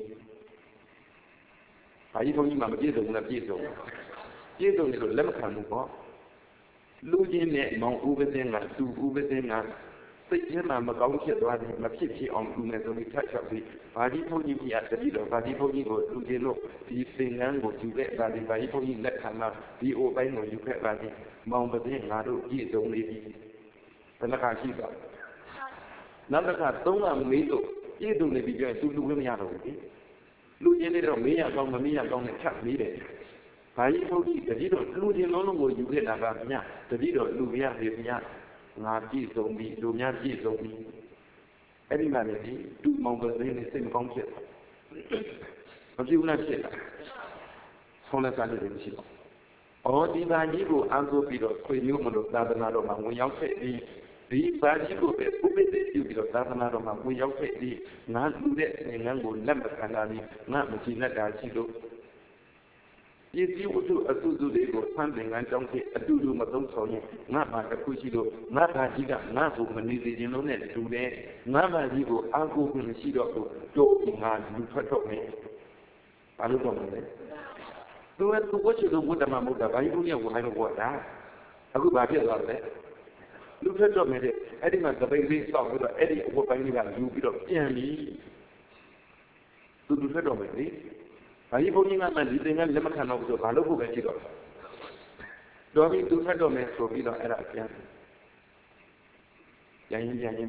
ဘာကြီးဘုန်းကြီးမှမပြည့်စုံဘူးလားပြည့်စုံတယ်လို့လက်မခံဘူးပေါ့လူချင်းနဲ့မောင်ဦးပစင်းကသူဦးပစင်းကစိတ်ထဲမှာမကောင်းဖြစ်သွားတယ်မဖြစ်ဖြစ်အောင်လူနဲ့ဆိုပြီးထပ်ချက်ပြီးဘာကြီးဘုန်းကြီးပြတတိတော့ဘာကြီးဘုန်းကြီးကိုလူချင်းလို့ဒီသင်္ကန်းကိုယူခဲ့ပါလိဘာကြီးဘုန်းကြီးလက်ခံလာဒီအိုပိုင်းကိုယူခဲ့ပါလိမောင်ပစင်းငါတို့ပြည့်စုံနေပြီဘယ်နှခါရှိပါနောက်တစ်ခါသုံးခါမေးလို့ပြည့်စုံနေပြီပြောရင်သူလူခွင့်မရတော့ဘူးလူချင်းတွေတော့မေးရကောင်းမမေးရကောင်းနဲ့ချက်မေးတယ်ဘာကြီးဘုန်းကြီးတတိတော့လူချင်းလုံးလုံးကိုယူခဲ့တာကမြတ်တတိတော့လူမရပြီမြတ်ငါပြည့်စုံပြီလူများပြည့်စုံပြီအဲ့ဒီမှာလေသူမောင်ပစင်းနဲ့စိတ်မကောင်းဖြစ်မပြဘူးလားဖြစ်လာဆုံးလက်စားလို့မရှိတော့အော်ဒီဘာကြီးကိုအံကိုပြီးတော့ခွေမျိုးမလို့သာသနာတော်မှာဝင်ရောက်ခဲ့ပြီးဒီဘာကြီးကိုပဲဥပဒေပြုပြီးတော့သာသနာတော်မှာဝင်ရောက်ခဲ့ပြီးငါလူတဲ့ငန်းကိုလက်မခံတာဒီငါမကြည့်လက်တာရှိလို့ပစ္စည်းဝတ္ထုအစုစုတွေကိုဆန်းသင်္ကန်းကြောင်းဖြစ်အတူတူမသုံးဆောင်ရင်ငါ့မှာတစ်ခုရှိလို့ငါ့ဘာကြီးကငါ့ကိုမနေစေခြင်းလုံးနဲ့တူတယ်ငါ့ဘာကြီးကိုအာကိုခွင့်မရှိတော့ဘူးတို့ငါလူထွက်တော့မယ်ဘာလို့တော့မလဲသူကသူဝတ်ချလို့ဝတ်တယ်မှာမဟုတ်တာဘာကြီးဘုန်းကြီးကဝင်လို့ဝတ်တာအခုဘာဖြစ်သွားလဲလူထွက်တော့မယ်တဲ့အဲ့ဒီမှာသပိတ်လေးစောက်ပြီးတော့အဲ့ဒီအဝတ်ပိုင်းလေးကယူပြီးတော့ပြန်ပြီးသူလူထွက်တော့မယ်လေဘာကြီးဘုန်းကြီးကမှဒီသင်္ကန်းလက်မခံတော့ဘူးဆိုဘာလို့ဖို့ပဲရှိတော့တော်ပြီသူထွက်တော့မယ်ဆိုပြီးတော့အဲ့ဒါပြန်ရင်စဉ်းစား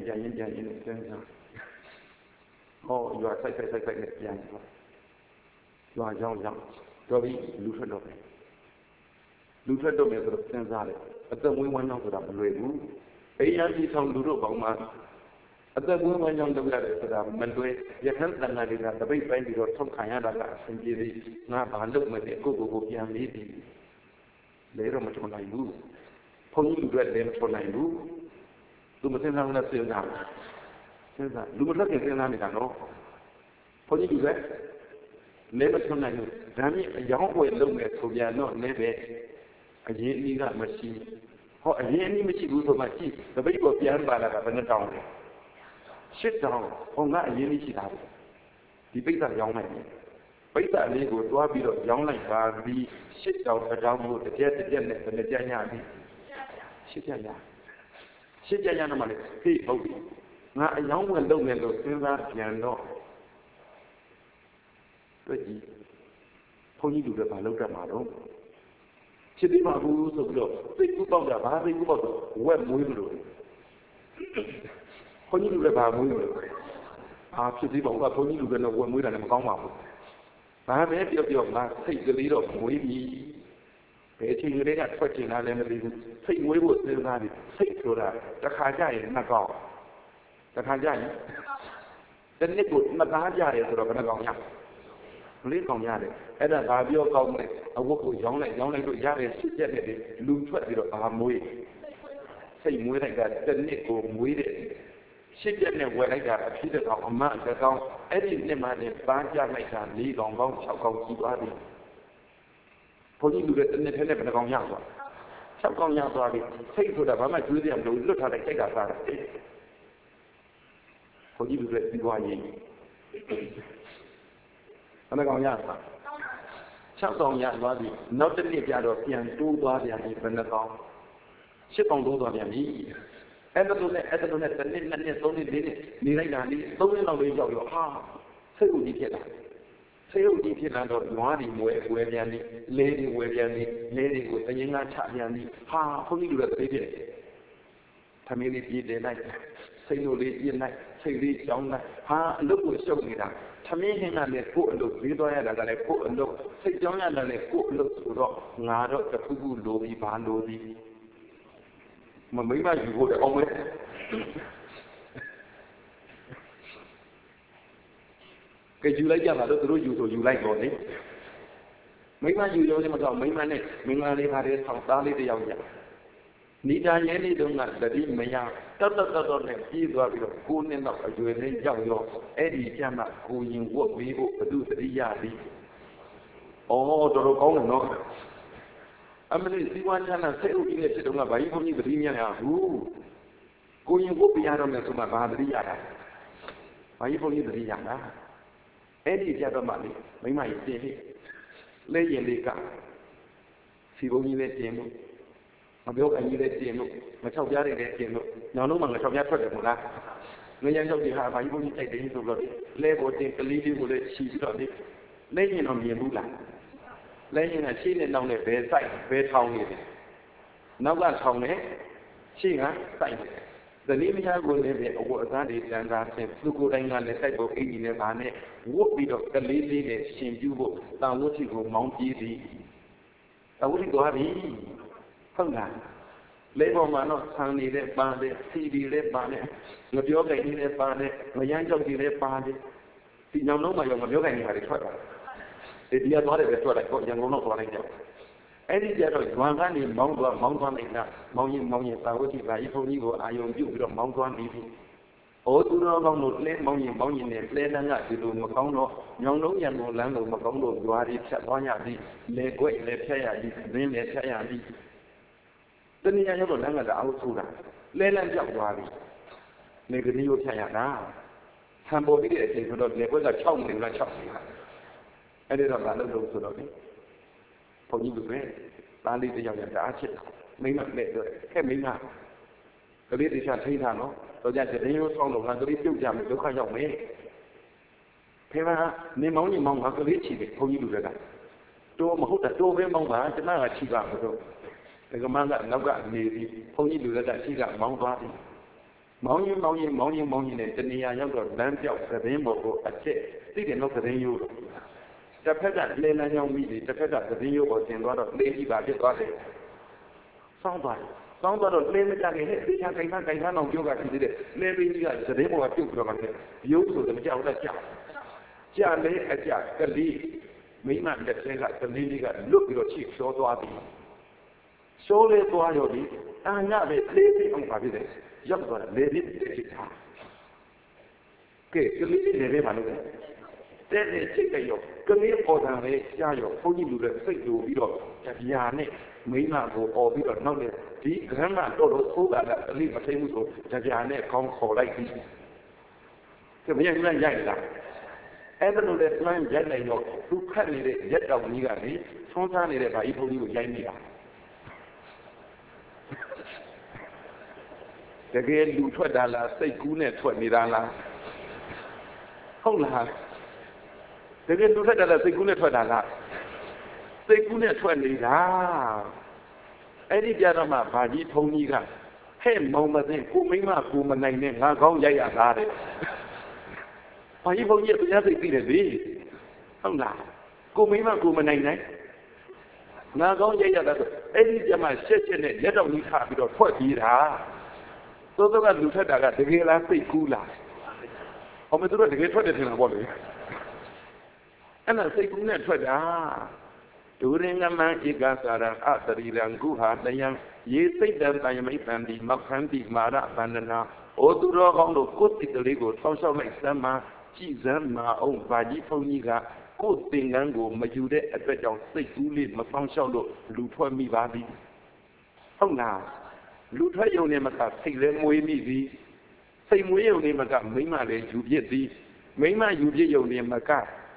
ဟောရွာဆိုင်နဲ့ပြန်ရွာကြောင်းတော်ပြီလူထွက်တော့မယ်ဆိုတော့စဉ်းစားတယ်အသက်ဝင်းဝမ်းကြောင်းဆိုတာမလွယ်ဘူးအိယာကြီးဆောင်လူတို့ပေါင်းမှာအသက်ဝင်းဝမ်းကြောင်းလုပ်ရတယ်ဆိုတာမလွယ်ရဟန်းတန်ဃာတွေကတပိတ်ပိုင်းပြီးတော့ထုတ်ခံရတာကအဆင်ပြေသေးငါဘာလုပ်မလဲကိုပြန်လေးပြီးလဲတော့မထုံနိုင်ဘူးဘုန်းကြီးလူတွေလည်းမထုံနိုင်ဘူးသူမစဉ်းစားဘူးလားစဉ်းစားလူမလက်ခင်စဉ်းစားနေတာနော်ဘုန်းကြီးလူတွေလည်းမထုံနိုင်ဘူးဒါမြင့်အယောင်းဝယ်လုပ်မယ်ဆိုပြန်တော့လည်းပဲအရင်အနည်းကမရှိဟောအရင်အနည်းမရှိဘူးဆိုမှကြည့်တပိတ်ကိုပြန်ပါလာတာဘယ်နဲ့တောင်းလဲ8000ဟောငါအရင်ကြီးရှိတာပဲဒီပိဿရောင်းလိုက်တယ်ပိဿလေးကိုတွားပြီးတော့ရောင်းလိုက်ပါပြီး8000အကြောင်းကိုတစ်ပြက်နဲ့ဘယ်နဲ့ကြညပြီ8000ရတော့မှလေဟေ့ဟုတ်ပြီငါအယောင်းဝင်လုပ်မယ်လို့စဉ်းစားပြန်တော့တွေ့ကြည့်ဘုန်းကြီးလူတွေဘာလုပ်တတ်မှာတော့ဖြစ်ပြီးမှဘူးဆိုပြီးတော့သိကူပေါက်တာဘာသိကူပေါက်တော့ဝက်မွေးမလို့ဘုန်းကြီးလူတွေဘာမွေးမလို့ဖြစ်ပြီးပေါ့ကဘုန်းကြီးလူတွေနဲ့ဝက်မွေးတာလည်းမကောင်းပါဘူးဘာပဲပြောမှစိတ်ကလေးတော့မွေးပြီဘယ်အချိန်ကလေးကထွက်ချင်တာလည်းမသိဘူးစိတ်မွေးဖို့စဉ်းစားပြီးစိတ်ဆိုတာတစ်ခါကြရင်နှစ်ကောင်တစ်ခါကြရင်တစ်နှစ်ကိုနှစ်သားကြတယ်ဆိုတော့ဘယ်နှကောင်ရလေးကောင်ရတယ်အဲ့ဒါဘာပြောကောင်းလဲအဝတ်ကိုရောင်းလိုက်လို့ရတယ်စစ်ချက်နဲ့လူထွက်ပြီးတော့မွေးစိတ်မွေးလိုက်တာတစ်နှစ်ကိုမွေးတယ်ရှစ်ချက်နဲ့ဝယ်လိုက်တာအဖြစ်တစ်ကောင်အမတစ်ကောင်အဲ့ဒီနှစ်မှလည်းပန်းကြလိုက်တာ၄ကောင်ပေါင်း၆ကောင်ကြီးသွားပြီဘုန်းကြီးလူတွေတစ်နှစ်ထဲနဲ့ဘယ်နှကောင်ရသွား၆ကောင်ရသွားပြီစိတ်ဆိုတာဘာမှကျွေးစရာမလိုလွတ်ထားလိုက်စိတ်ကစားတာဘုန်းကြီးလူတွေပြီးသွားရင်ဘယ်နှကောင်ရသွား၆ကောင်ရသွားပြီနောက်တစ်နှစ်ကျတော့ပြန်တိုးသွားပြန်ပြီဘယ်နှကောင်၈ကောင်တိုးသွားပြန်ပြီအဲ့ဒါလိုနဲ့တစ်နှစ်နှစ်နှစ်သုံးနှစ်လေးနှစ်နေလိုက်တာလေး၃နှစ်လောက်လေးရောက်ရောစိတ်ဥကြီးဖြစ်လာစိတ်ဥကြီးဖြစ်လာတော့နွားတွေမွဲပြန်နေလဲတွေဝဲပြန်နေလဲတွေကိုတရင်ကချပြန်နေဘုန်းကြီးလူတွေသိဖြစ်တယ်သမီးလေးပြည်တယ်လိုက်စိတ်လိုလေးပြင်းလိုက်စိတ်လေးကြောင်းလိုက်အလုပ်ကိုရှုပ်နေတာသမီးဟင်းကလည်းကိုယ့်အလုပ်ပြီးသွားရတာကလည်းကိုယ့်အလုပ်စိတ်ကြောင်းရတာလည်းကိုယ့်အလုပ်ဆိုတော့ငါတော့တစ်ခုခုလိုပြီးဘာလိုပြီးမိမယူဖို့တောင်းမယ်ကဲယူလိုက်ကြပါတော့သူတို့ယူဆိုယူလိုက်တော့လေမိမယူရောလည်းမတော့မိမနဲ့မင်္ဂလာလေးပါတဲ့ဆောင်းသားလေးတယောက်ရနေတာရဲလေးတုန်းကတတိမရတော့နဲ့ပြီးသွားပြီးတော့9နှစ်လောက်အရွယ်လေးရောက်ရောအဲ့ဒီကျမှကိုရင်ဝတ်ပြီးဖို့ဘုသူတတိယသည်တော်တော်ကောင်းတယ်နော်အမလေးစီဝါချမ်းသာစိတ်ဥကြီးနဲ့ဖြစ်တော့ကဘာကြီးဘုန်းကြီးတတိမြတ်ရဘူးကိုရင်ဝတ်ပြရတော့မယ်ဆိုမှဘာတတိရတာဘာကြီးဘုန်းကြီးတတိရတာအဲ့ဒီကြတော့မှလေမိမကြီးတင်လေးလဲရင်လေးကစီဘုန်းကြီးလည်းတင်လို့မပြောအကြီးလည်းတင်လို့ငါ၆ပြားတွေလည်းတင်လို့ညောင်လုံးမှာငါ၆ပြားထွက်တယ်မို့လားငွေရမ်းလျှောက်ပြီးဘာကြီးဘုန်းကြီးတိုက်တယ်ဆိုတော့လဲပေါ်တင်ကလေးလေးကိုလည်းခြီးပြီးတော့လေလဲရင်တော့မြင်ဘူးလားလဲရင်ကရှေ့နဲ့နောက်နဲ့ဘယ်ဆိုင်ဘယ်ထောင်နေတယ်နောက်ကထောင်နဲ့ရှေ့ကစိုက်တယ်ဇနီးမယားကိုလည်းပဲအဝတ်အစားတွေတန်တာဆင်သူကိုယ်တိုင်ကလည်းစိုက်ဖို့အိမ်ကြီးနဲ့ဗာနဲ့ဝတ်ပြီးတော့ကလေးလေးနဲ့ရှင်ပြဖို့တာဝတ်စီကိုမောင်းပြေးသည်တာဝတ်စီသွားပြီဟုတ်လားလဲပေါ်မှာတော့ဆန်နေတဲ့ပါတယ်စီဒီလည်းပါတယ်ငပြောကြိုင်နေတဲ့ပါတယ်ငရမ်းကြောက်တွေလည်းပါတယ်ဒီညောင်လုံးမှာရောငပြောကြိုင်နေတာတွေထွက်တာဒီကသွားတယ်ပဲထွက်လိုက်တော့ရန်ကုန်တော့သွားလိုက်ကြအဲ့ဒီကြတော့ဇွန်ကနေမောင်းသွားလိုက်တာမောင်းရင်သာဝတိပါဤဘုန်းကြီးကိုအာယုံပြုပြီးတော့မောင်းသွားပြီးပြီ။အိုးသူတော်ကောင်းတို့လဲမောင်းရင်နဲ့လဲတန်းကဒီလိုမကောင်းတော့ညောင်လုံးရံကိုလမ်းလို့မကောင်းတော့ကြွားပြီးဖြတ်သွားရသည်လဲကွက်လဲဖြတ်ရသည်သင်းလဲဖြတ်ရသည်တနည်းရောက်တော့လမ်းကလည်းအောက်ဆိုးတာလဲလန်းပြောက်သွားပြီလေကလေးကိုဖြတ်ရတာဆံပေါ်ပြီးတဲ့အချိန်ဆိုတော့လဲကွက်က6မိနစ်လား6မိနစ်အဲ့ဒီတော့ဘာလို့လို့ဆိုတော့လေဘုန်းကြီးကပဲသားလေးတယောက်ရတာအချစ်မိမနဲ့တော့ခဲ့မိမကလေးတခြားထိန်းထားနော်တော့ကြတဲ့ရိုးဆောင်တော့ငါကလေးပြုတ်ကြမယ်ဒုက္ခရောက်မယ်ဖေမနေမောင်းကြီးမောင်းငါကလေးချီတယ်ဘုန်းကြီးလူတွေကတိုးမဟုတ်တာတိုးပဲမောင်းပါကျမကချီပါမလို့ဒီကမန်းကနောက်ကနေပြီးဘုန်းကြီးလူတွေကချီကမောင်းသွားပြီမောင်းရင်နဲ့တနေရာရောက်တော့လမ်းပြောက်သတင်းပေါ်ကိုအချက်သိတယ်နော်သတင်းရိုးတစ်ဖက်ကလေလမ်းကြောင်းမိတယ်တစ်ဖက်ကသတင်းရိုးပေါ်တင်သွားတော့လေးကြီးပါဖြစ်သွားတယ်စောင်းသွားတော့လေမကြခင်ဟဲ့ဒီချာခိုင်ခန်းအောင်ပြောတာဖြစ်တယ်လေပင်းကြီးကသတင်းပေါ်ကပြုတ်ပြီးတော့မှရုပ်ဆိုတော့ကြောက်လက်ကြာလေအကြကလေးမိမလက်ထဲကသတင်းလေးကလွတ်ပြီးတော့ချိချောသွားပြီရှိုးလေးသွားရောဒီအာညပဲလေးပြီးအောင်ပါဖြစ်တယ်ရောက်သွားတယ်လေပြီးချိချာကဲကလေးလေးလည်းပါလို့တဲ့ချိတ်ကြရောကလေးပေါ်တာလေကြာရောဘုန်းကြီးလူတွေစိတ်လိုပြီးတော့ဗျာနဲ့မိမကိုអော်ပြီးတော့နောက်လေဒီဂရမ်းမတော့သိုးတာလည်းအလိမသိမှုဆိုဗျာနဲ့ခေါင်းခေါ်လိုက်ပြီးကမင်းရိုက်လာအဲ့ဒါလိုလေလမ်းရိုက်လိုက်တော့သူခတ်နေတဲ့ရက်တောင်ကြီးကလေသွန်းစားနေတဲ့ဗာကြီးဘုန်းကြီးကိုရိုက်နေတာတကယ်လူထွက်တာလားစိတ်ကူးနဲ့ထွက်နေတာလားဟုတ်လားတကယ်လူထက်တယ်စိတ်ကူးနဲ့ထွက်တာလားစိတ်ကူးနဲ့ထွက်နေတာအဲ့ဒီကြတော့မှဘာကြီးထုံးကြီးကဟဲ့မောင်မသိကိုမိမကိုမနိုင်နဲ့ငါကောင်းရိုက်ရတာတဲ့ဘာကြီးဘုန်းကြီးတရားစိတ်သိတယ်လေဟုတ်လားကိုမိမကိုမနိုင်နိုင်ငါကောင်းရိုက်ရတာဆိုအဲ့ဒီကြမှာရှက်ရှက်နဲ့လက်တော်ကြီးထားပြီးတော့ထွက်ပြေးတာသို့သောကလူထက်တာကတကယ်လားစိတ်ကူးလားဟောမသူတို့တကယ်ထွက်တယ်ထင်တာပေါ့လေအဲ့ဒါစိတ်ကူးနဲ့ထွက်တာဒုရင်ငမံဧကစာရံအတရိရံကုဟာတယံယေစိတ်တံတယမိတ္တံဒီမခန္တိမာရဗန္ဒနာဩသူတော်ကောင်းတို့ကိုယ်စိတ်ကလေးကိုဆောင်းရှောက်လိုက်စမ်းမှာကြည်စမ်းမှာအောင်ဗာကြီးဘုန်းကြီးကကိုယ်သင်္ကန်းကိုမယူတဲ့အတွက်ကြောင့်စိတ်ကူးလေးမဆောင်းရှောက်လို့လူထွက်မိပါသည်ဟုတ်လားလူထွက်ယုံနေမှာစိတ်လည်းမွေးမိသည်စိတ်မွေးယုံနေမှာမိမလည်းယူပြစ်သည်မိမယူပြစ်ယုံနေမှာ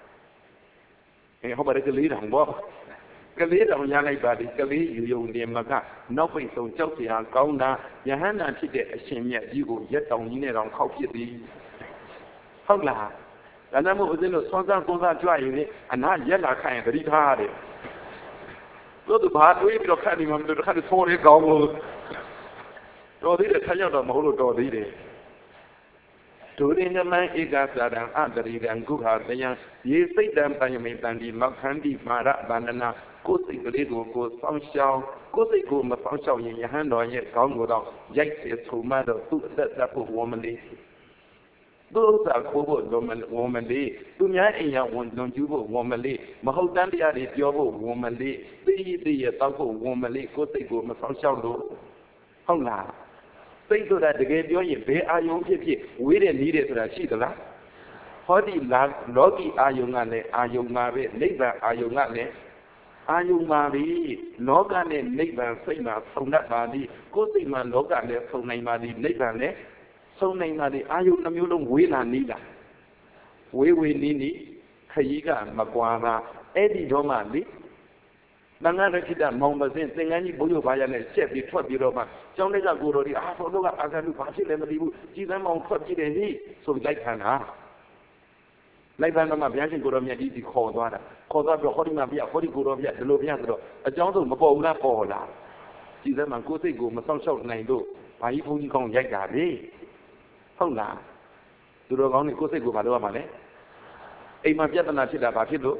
ဟောပါလေကလေးတောင်ပေါ့ကလေးတောင်ရလိုက်ပါသည်ကလေးယူယုံနေမှာနောက်ပိတ်ဆုံးကြောက်စရာကောင်းတာယဟန္တာဖြစ်တဲ့အရှင်မြတ်ကြီးကိုရက်တောင်ကြီးနဲ့တောင်ခောက်ဖြစ်သည်ဟုတ်လားဒါကြောင့်မို့ဦးဇင်းတို့ဆွမ်းစားကုန်းစားကြွရင်အနာရက်လာခိုင်းရင်တတိထားရတယ်တို့သူဘာတွေးပြီးတော့ခတ်နေမှမလို့တစ်ခါတည်းသော်လေးကောင်းလို့တော်သေးတယ်ထရောက်တော့မဟုတ်လို့တော်သေးတယ်ဒုရင်ငမံဧကစာရံအတရိရံကုဟာတယံယေစိတ်တံပယမိတံဒီမခန္တိမာရဗန္ဒနာကိုယ်စိတ်ကလေးကိုစောင့်ရှောက်ကိုယ်စိတ်ကိုမစောင့်ရှောက်ရင်ယဟန်တော်ရဲ့ခေါင်းကိုတော့ရိုက်စေဆုံးမတော့သူ့အသက်သက်ဖို့ဝမလေးသူ့ဥစ္စာခိုးဖို့ဝမလေးသူများအိမ်ရောက်ဝန်လွန်ကျူးဖို့ဝမလေးမဟုတ်တမ်းတရားတွေပြောဖို့ဝမလေးသိရတောက်ဖို့ဝမလေးကိုယ်စိတ်ကိုမစောင့်ရှောက်လို့ဟုတ်လားစိတ်ဆိုတာတကယ်ပြောရင်ဘယ်အာယုံဖြစ်ဖြစ်ဝေးတယ်နီးတယ်ဆိုတာရှိသလားဟောဒီလောကီအာယုံကလည်းအာယုံမှာပဲနိဗ္ဗာန်အာယုံကလည်းအာယုံမှာပြီလောကနဲ့နိဗ္ဗာန်စိတ်မှာဆုံတတ်ပါသည်ကိုယ်စိတ်မှာလောကနဲ့ဆုံနိုင်ပါသည်နိဗ္ဗာန်လည်းဆုံနိုင်ပါသည်အာယုံနှမျိုးလုံးဝေးလာနီးလာဝေးနီးခရီးကမကွာတာအဲ့ဒီတော့မှလေတန်ခါရခိတမောင်ပစင်းသင်္ကန်းကြီးဘုရားဘာရနဲ့ရှက်ပြီးထွက်ပြီးတော့မှကျောင်းတွေကကိုတော်ဒီအာတော်တို့ကအာဂန္တုဘာဖြစ်လဲမသိဘူးကြည်သမ်းမောင်ထွက်ပြီးတယ်ဟိဆိုပြီးလိုက်ခံတာလိုက်ခံတော့မှဘုရားရှင်ကိုတော်မြတ်ကြီးဒီခေါ်သွားတာခေါ်သွားပြီးဟောဒီမှာပြဟောဒီကိုတော်ပြဒီလိုပြဆိုတော့အကြောင်းဆုံးမပေါ်ဘူးလားပေါ်လာကြည်သမ်းမှကိုယ်စိတ်ကိုမဆောင်ရှောက်နိုင်လို့ဘာကြီးဘုန်းကြီးကောင်းရိုက်တာလေဟုတ်လားသူတော်ကောင်းတွေကိုယ်စိတ်ကိုဘာလုပ်ရမှာလဲအိမ်မှာပြဿနာဖြစ်တာဘာဖြစ်လို့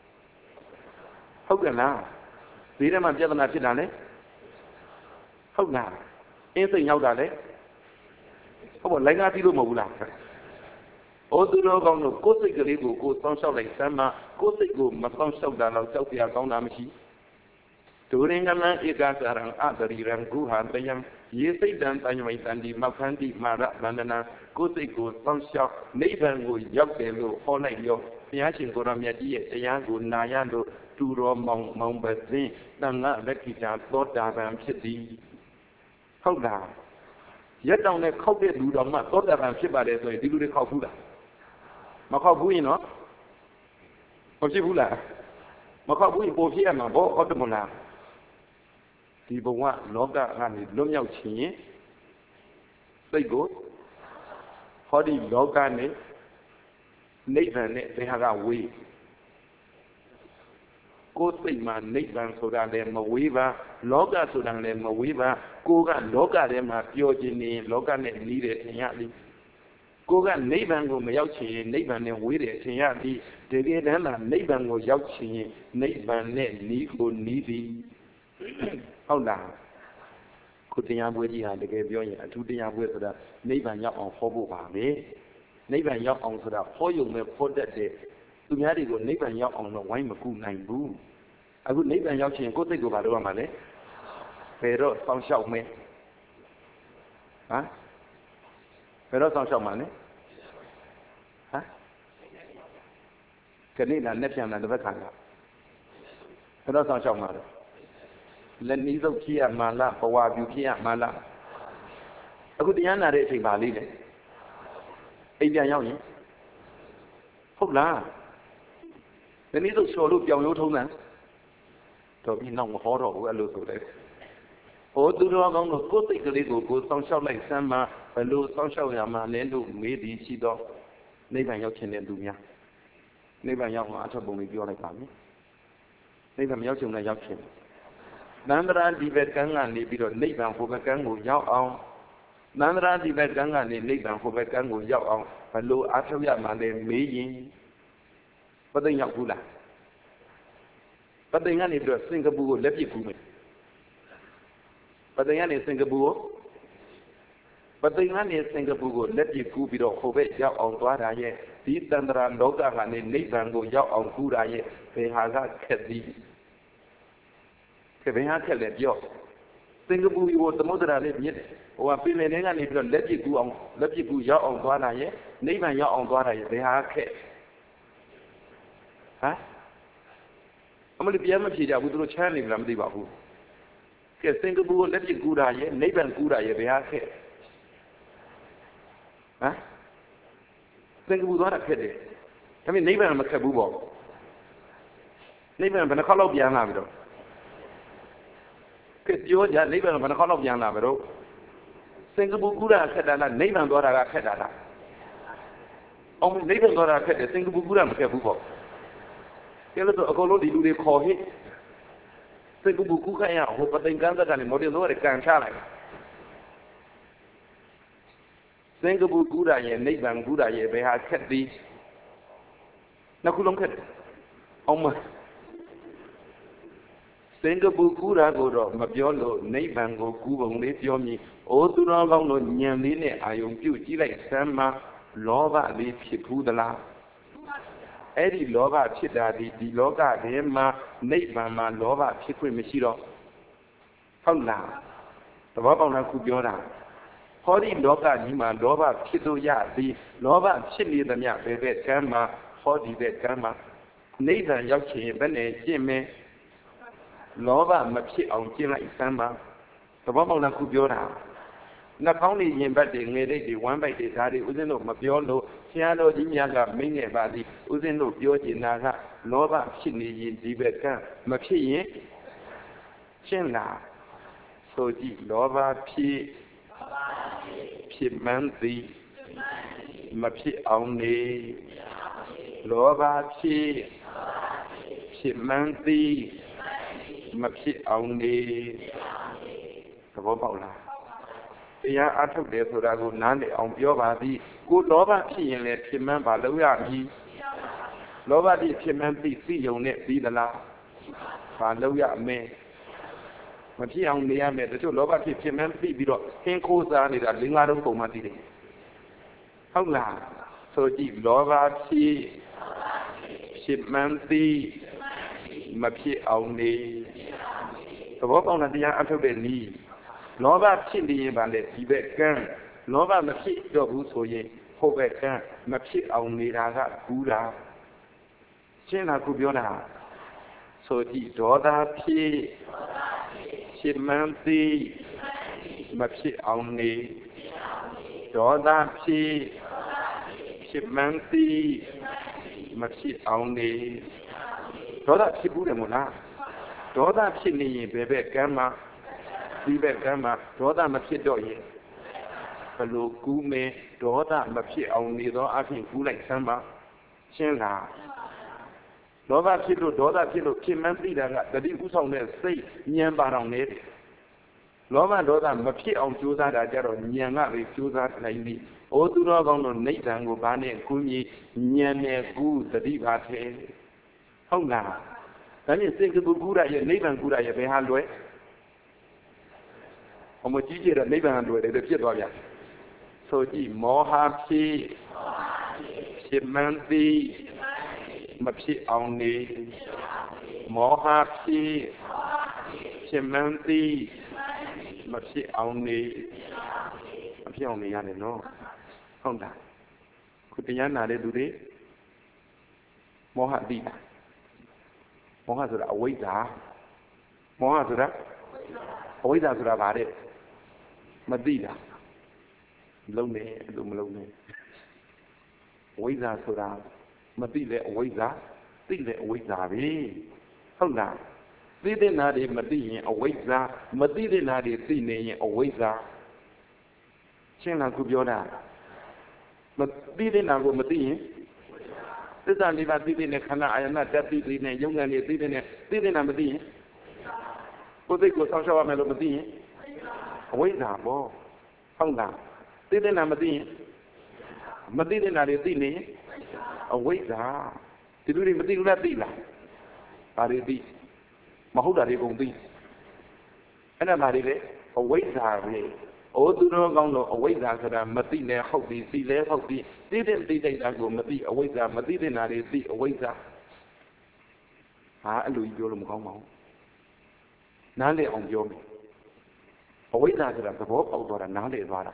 ဟုတ်ကဲ့လားဒီထဲမှာပြဿနာဖြစ်တာလေဟုတ်လားအင်းစိတ်ရောက်တာလေဟုတ်ပါလိုက်ကားပြီးလို့မဟုတ်ဘူးလားဩသူတော်ကောင်းတို့ကိုယ်စိတ်ကလေးကိုစောင့်ရှောက်လိုက်စမ်းမှာကိုယ်စိတ်ကိုမစောင့်ရှောက်တာတော့ကြောက်စရာကောင်းတာမရှိဒုရင်ကမံဧကစာရံအတရိရံကုဟာတယံယေစိတ်တံတညမိတံဒီမခန္တိမာရဗန္ဒနာကိုယ်စိတ်ကိုစောင့်ရှောက်နိဗ္ဗာန်ကိုရောက်တယ်လို့ဟောလိုက်ရောဘုရားရှင်ကိုရောမြတ်ကြီးရဲ့တရားကိုနာရလို့တူတော်မောင်ပစင်းတန်ခါလက်ခိတာသောတာပန်ဖြစ်သည်ဟုတ်လားရက်တောင်နဲ့ခောက်တဲ့လူတော်မှသောတာပန်ဖြစ်ပါတယ်ဆိုရင်ဒီလူတွေခောက်ဘူးလားမခောက်ဘူးရင်တော့မဖြစ်ဘူးလားမခောက်ဘူးရင်ပိုဖြစ်ရမှာဘောဟုတ်တယ်မလားဒီဘဝလောကကနေလွတ်မြောက်ခြင်းရင်စိတ်ကိုဟောဒီလောကနဲ့နိဗ္ဗာန်နဲ့ဘယ်ဟာကဝေးကိုယ်စိတ်မှာနိဗ္ဗာန်ဆိုတာလည်းမဝေးပါလောကဆိုတာလည်းမဝေးပါကိုယ်ကလောကထဲမှာပျော်ခြင်းနေလောကနဲ့နီးတယ်ထင်ရသည်ကိုယ်ကနိဗ္ဗာန်ကိုမရောက်ချင်ရင်နိဗ္ဗာန်နဲ့ဝေးတယ်ထင်ရသည်တကယ်တမ်းမှာနိဗ္ဗာန်ကိုရောက်ချင်ရင်နိဗ္ဗာန်နဲ့နီးကိုနီးသည်ဟုတ်လားခုတရားပွဲကြီးဟာတကယ်ပြောရင်အထူးတရားပွဲဆိုတာနိဗ္ဗာန်ရောက်အောင်ဟောဖို့ပါပဲနိဗ္ဗာန်ရောက်အောင်ဆိုတာဟောယုံနဲ့ဟောတတ်တဲ့သူများတွေကိုနိဗ္ဗာန်ရောက်အောင်တော့ဝိုင်းမကူနိုင်ဘူးအခုနိဗ္ဗာန်ရောက်ချင်ကိုယ်စိတ်ကိုဘာလုပ်ရမှာလဲဘယ်တော့စောင့်ရှောက်မယ်ဟမ်ဘယ်တော့စောင့်ရှောက်မှာလဲဟမ်ခဏနဲ့နဲ့ပြန်လာတစ်ပတ်ခါလာဘယ်တော့စောင့်ရှောက်မှာလဲလက်နီးစုပ်ဖြစ်ရမှာလားဘဝပြူဖြစ်ရမှာလားအခုတရားနာတဲ့အချိန်ပါလေးလေအိမ်ပြန်ရောက်ရင်ဟုတ်လားလက်နီးစုပ်ချော်လို့ပြောင်ရိုးထုံးတယ်တော်ပြီးနောက်မဟောတော့ဘူးအဲ့လိုဆိုတယ်ဟိုသူတော်ကောင်းတို့ကိုယ်စိတ်ကလေးကိုစောင့်ရှောက်လိုက်စမ်းမှာဘယ်လိုစောင့်ရှောက်ရမှာလဲလို့မေးသည်ရှိတော့နိဗ္ဗာန်ရောက်ခြင်းတဲ့သူများနိဗ္ဗာန်ရောက်မှာအထောက်ပုံလေးပြောလိုက်ပါမယ်နိဗ္ဗာန်ရောက်ချုံနဲ့ရောက်ချင်နန္ဒရာဒီဘက်ကန်းကနေပြီးတော့နိဗ္ဗာန်ဟိုဘက်ကန်းကိုရောက်အောင်နန္ဒရာဒီဘက်ကန်းကနေနိဗ္ဗာန်ဟိုဘက်ကန်းကိုရောက်အောင်ဘလို့အထောက်ရမှလဲမေးရင်ပသိမ်ရောက်ဘူးလားပသိမ်ကနေပြီးတော့စင်ကာပူကိုလက်ပစ်ကူးမယ်ပသိမ်ကနေစင်ကာပူကိုပသိမ်ကနေစင်ကာပူကိုလက်ပစ်ကူးပြီးတော့ဟိုဘက်ရောက်အောင်သွားတာရဲ့ဒီတန္တရာလောကကနေနိဗ္ဗာန်ကိုရောက်အောင်ကူးတာရဲ့ဘယ်ဟာကခက်သည်ဘယ်ဟာခက်လဲပြောစင်ကာပူကိုသမုဒ္ဒရာလေးမြစ်တယ်ဟိုကပင်လယ်ထဲကနေပြီးတော့လက်ပစ်ကူးအောင်လက်ပစ်ကူးရောက်အောင်သွားတာရဲ့နိဗ္ဗာန်ရောက်အောင်သွားတာရဲ့ဘယ်ဟာခက်ဟမ်အမလို့ပြန်မဖြေကြဘူးသူတို့ချမ်းနေပြီလားမသိပါဘူးကဲစင်ကာပူကိုလက်ပစ်ကူးတာရဲ့နိဗ္ဗာန်ကူးတာရဲ့ဘယ်ဟာခက်ဟမ်စင်ကာပူသွားတာခက်တယ်ဒါပေမဲ့နိဗ္ဗာန်မခက်ဘူးပေါ့နိဗ္ဗာန်ဘယ်နှခေါက်လောက်ပြန်လာပြီတော့ကဲပြောကြနိဗ္ဗာန်ဘယ်နှခေါက်လောက်ပြန်လာပြီတော့စင်ကာပူကူးတာခက်တာလားနိဗ္ဗာန်သွားတာကခက်တာလားအောင်နိဗ္ဗာန်သွားတာခက်တယ်စင်ကာပူကူးတာမခက်ဘူးပေါ့ကဲလို့တော့အကုန်လုံးဒီလူတွေခေါ်ဟိစင်ကာပူကူးခိုင်းရဟိုပသိမ်ကန်းသက်ကနေမော်တင်တော့ကန်ချလိုက်စင်ကာပူကူးတာရဲ့နိဗ္ဗာန်ကူးတာရဲ့ဘယ်ဟာခက်သည်နှစ်ခုလုံးခက်တယ်အောင်မစင်ကာပူကူးတာကိုတော့မပြောလို့နိဗ္ဗာန်ကိုကူးပုံလေးပြောမြည်အိုးသူတော်ကောင်းတို့ညံလေးနဲ့အာယုံပြုတ်ကြည့်လိုက်စမ်းမှာလောဘလေးဖြစ်ဘူးသလားအဲ့ဒီလောဘဖြစ်တာဒီလောကထဲမှာနိဗ္ဗာန်မှာလောဘဖြစ်ခွင့်မရှိတော့ဟုတ်လားသဘောပေါက်လားခုပြောတာဟောဒီလောကကြီးမှာလောဘဖြစ်လို့ရသည်လောဘဖြစ်နေသမျှဘယ်ဘက်ကမ်းမှာဟောဒီဘက်ကမ်းမှာနိဗ္ဗာန်ရောက်ချင်ဘယ်နဲ့ကျင့်မယ်လောဘမဖြစ်အောင်ကျင့်လိုက်စမ်းပါသဘောပေါက်လားခုပြောတာနှာခေါင်းတွေရင်ဘတ်တွေငယ်လေးတွေဝမ်းပိုက်တွေဓာတ်တွေဥစဉ်တို့မပြောလို့ဆရာတော်ကြီးများကမိန့်ခဲ့ပါသည်ဥစဉ်တို့ပြောချင်တာကလောဘဖြစ်နေရင်ဒီဘက်ကမဖြစ်ရင်ရှင်းလားဆိုကြည့်လောဘဖြစ်မှန်းသည်မဖြစ်အောင်နေလောဘဖြစ်မှန်းသည်မဖြစ်အောင်နေသဘောပေါက်လားတရားအထုတ်တယ်ဆိုတာကိုနားလည်အောင်ပြောပါသည်ကိုလောဘဖြစ်ရင်လည်းဖြစ်မှန်းပါလို့ရပြီလောဘဖြစ်မှန်းသိယုံနဲ့ပြီးသလားပါလို့ရမယ်မဖြစ်အောင်နေရမယ်တချို့လောဘဖြစ်မှန်းသိပြီးတော့ခင်းခိုးစားနေတာ၄၅တုံးပုံမှသိတယ်ဟုတ်လားဆိုကြည့်လောဘဖြစ်မှန်းသိမဖြစ်အောင်နေသဘောပေါက်လားတရားအထုတ်တဲ့နည်းလောဘဖြစ်နေရင်ဗာလေဒီဘက်ကံလောဘမဖြစ်တော့ဘူးဆိုရင်ဟိုဘက်ကံမဖြစ်အောင်နေတာကကူးတာရှင်းလားခုပြောတာဆိုကြည့်ဒေါသဖြစ်မှန်းသိမဖြစ်အောင်နေဒေါသဖြစ်မှန်းသိမဖြစ်အောင်နေဒေါသဖြစ်ဘူးတယ်မို့လားဒေါသဖြစ်နေရင်ဘယ်ဘက်ကံမှာဒီဘက်ကမ်းမှာဒေါသမဖြစ်တော့ရင်ဘလို့ကူးမယ်ဒေါသမဖြစ်အောင်နေသောအဖြစ်ကူးလိုက်စမ်းပါရှင်းလားလောဘဖြစ်လို့ဒေါသဖြစ်လို့ဖြစ်မှန်းသိတာကတတိဥဆောင်တဲ့စိတ်ဉာဏ်ပါတော်နေတယ်လောဘဒေါသမဖြစ်အောင်ကြိုးစားတာကြတော့ဉာဏ်ကပဲကြိုးစားနိုင်ပြီအိုးသူတော်ကောင်းတို့နိဗ္ဗာန်ကိုဘာနဲ့ကူးမြည်ဉာဏ်နဲ့ကူးတတိပါထဲဟုတ်လားဒါနဲ့စင်ကာပူကူးရရဲ့နိဗ္ဗာန်ကူးရရဲ့ဘယ်ဟာလွယ်အမကြီးကျတဲ့နိဗ္ဗာန်လွယ်တယ်ဖြစ်သွားပြန်ဆိုကြည့်မောဟဖြစ်မှန်းသိမဖြစ်အောင်နေမောဟဖြစ်မှန်းသိမဖြစ်အောင်နေမဖြစ်အောင်နေရတယ်နော်ဟုတ်တာခုတရားနာတဲ့သူတွေမောဟသိတာမောဟဆိုတာအဝိဇ္ဇာမောဟဆိုတာအဝိဇ္ဇာဆိုတာဗါတဲ့မသိတာလုံးနေအဲ့လိုမလုံးနဲ့အဝိဇ္ဇာဆိုတာမသိတဲ့အဝိဇ္ဇာသိတဲ့အဝိဇ္ဇာပဲဟုတ်လားသိတဲ့နာတွေမသိရင်အဝိဇ္ဇာမသိတဲ့နာတွေသိနေရင်အဝိဇ္ဇာရှင်းလားခုပြောတာမသိတဲ့နာကိုမသိရင်သစ္စာလေးပါးသိတဲ့ခန္ဓာအာယနာတက်သိတဲ့ယုံဉာဏ်တွေသိတဲ့နာမသိရင်ကိုယ်စိတ်ကိုစောင့်ရှောက်ရမယ်လို့မသိရင်အဝိဇ္ဇာပေါ့ဟုတ်လားသိတဲ့နာမသိရင်မသိတဲ့နာတွေသိနေအဝိဇ္ဇာဒီလိုတွေမသိဘူးလားသိလားဘာတွေသိမဟုတ်တာတွေကုန်သိအဲ့ဒါဘာတွေလဲအဝိဇ္ဇာပဲအိုးသူတော်ကောင်းလို့အဝိဇ္ဇာဆိုတာမသိနဲ့ဟုတ်ပြီသိလဲဟုတ်ပြီသိတဲ့တာကိုမသိအဝိဇ္ဇာမသိတဲ့နာတွေသိအဝိဇ္ဇာဟာအဲ့လိုကြီးပြောလို့မကောင်းပါဘူးနားလည်အောင်ပြောမယ်အဝိဇ္ဇာဆိုတာသဘောပေါက်သွားတာနားလည်သွားတာ